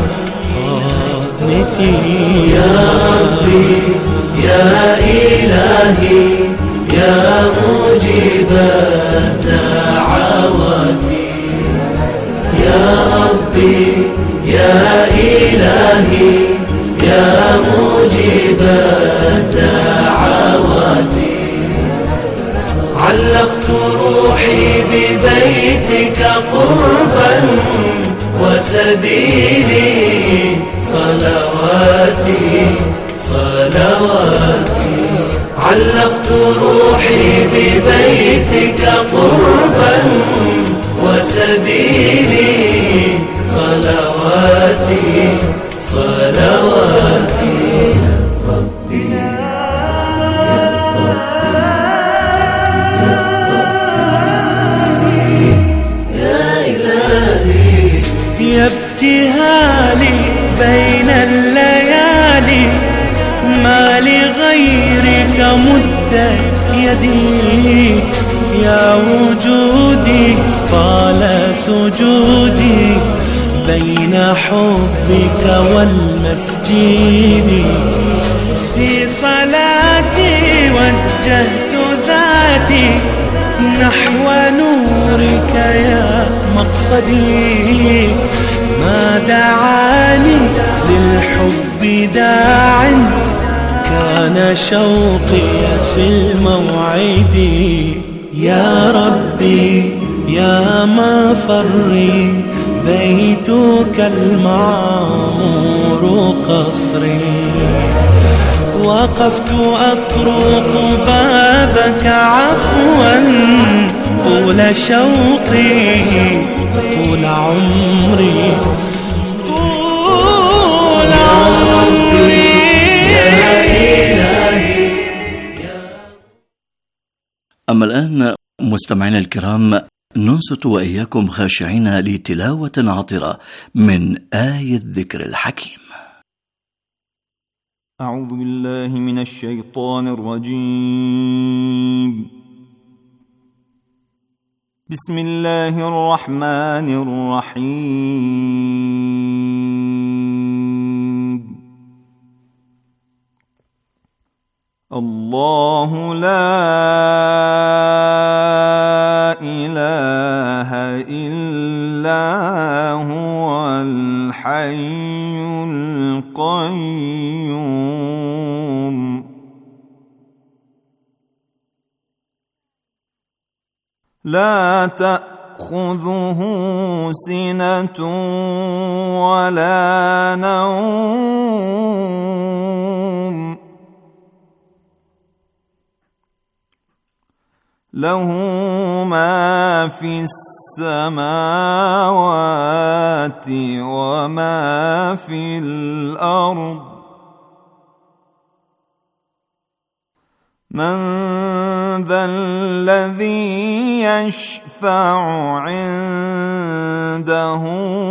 قانتين يا ربي يا إلهي يا مجيب الدعوات يا ربي يا إلهي يا مجيب الدعوات علقت روحي ببيتك قربا وسبيلي صلواتي صلواتي علقت روحي ببيتك قربا وسبيلي صلواتي صلواتي ربي يا ابتهالي بين الليالي ما لغيرك مدت يدي يا وجودي طال سجودي بين حبك والمسجد في صلاتي وجهت ذاتي نحو نورك يا مقصدي ما دعاني للحب داع كان شوقي في الموعد يا ربي يا مفري بيتك المعمور قصري وقفت أطرق بابك عفوا طول شوقي طول عمري طول عمري يا إلهي. أما الآن مستمعينا الكرام ننصت وإياكم خاشعين لتلاوة عطرة من آية الذكر الحكيم. أعوذ بالله من الشيطان الرجيم. بسم الله الرحمن الرحيم. الله لا إله إلا هو الحي القيوم لا تأخذه سنة ولا نوم له ما في السماوات وما في الأرض من ذا الذي يشفع عنده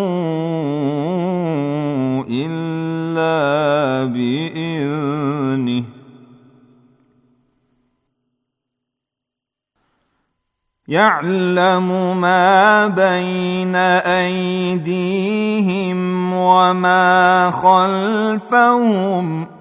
إلا بإذنه يعلم ما بين أيديهم وما خلفهم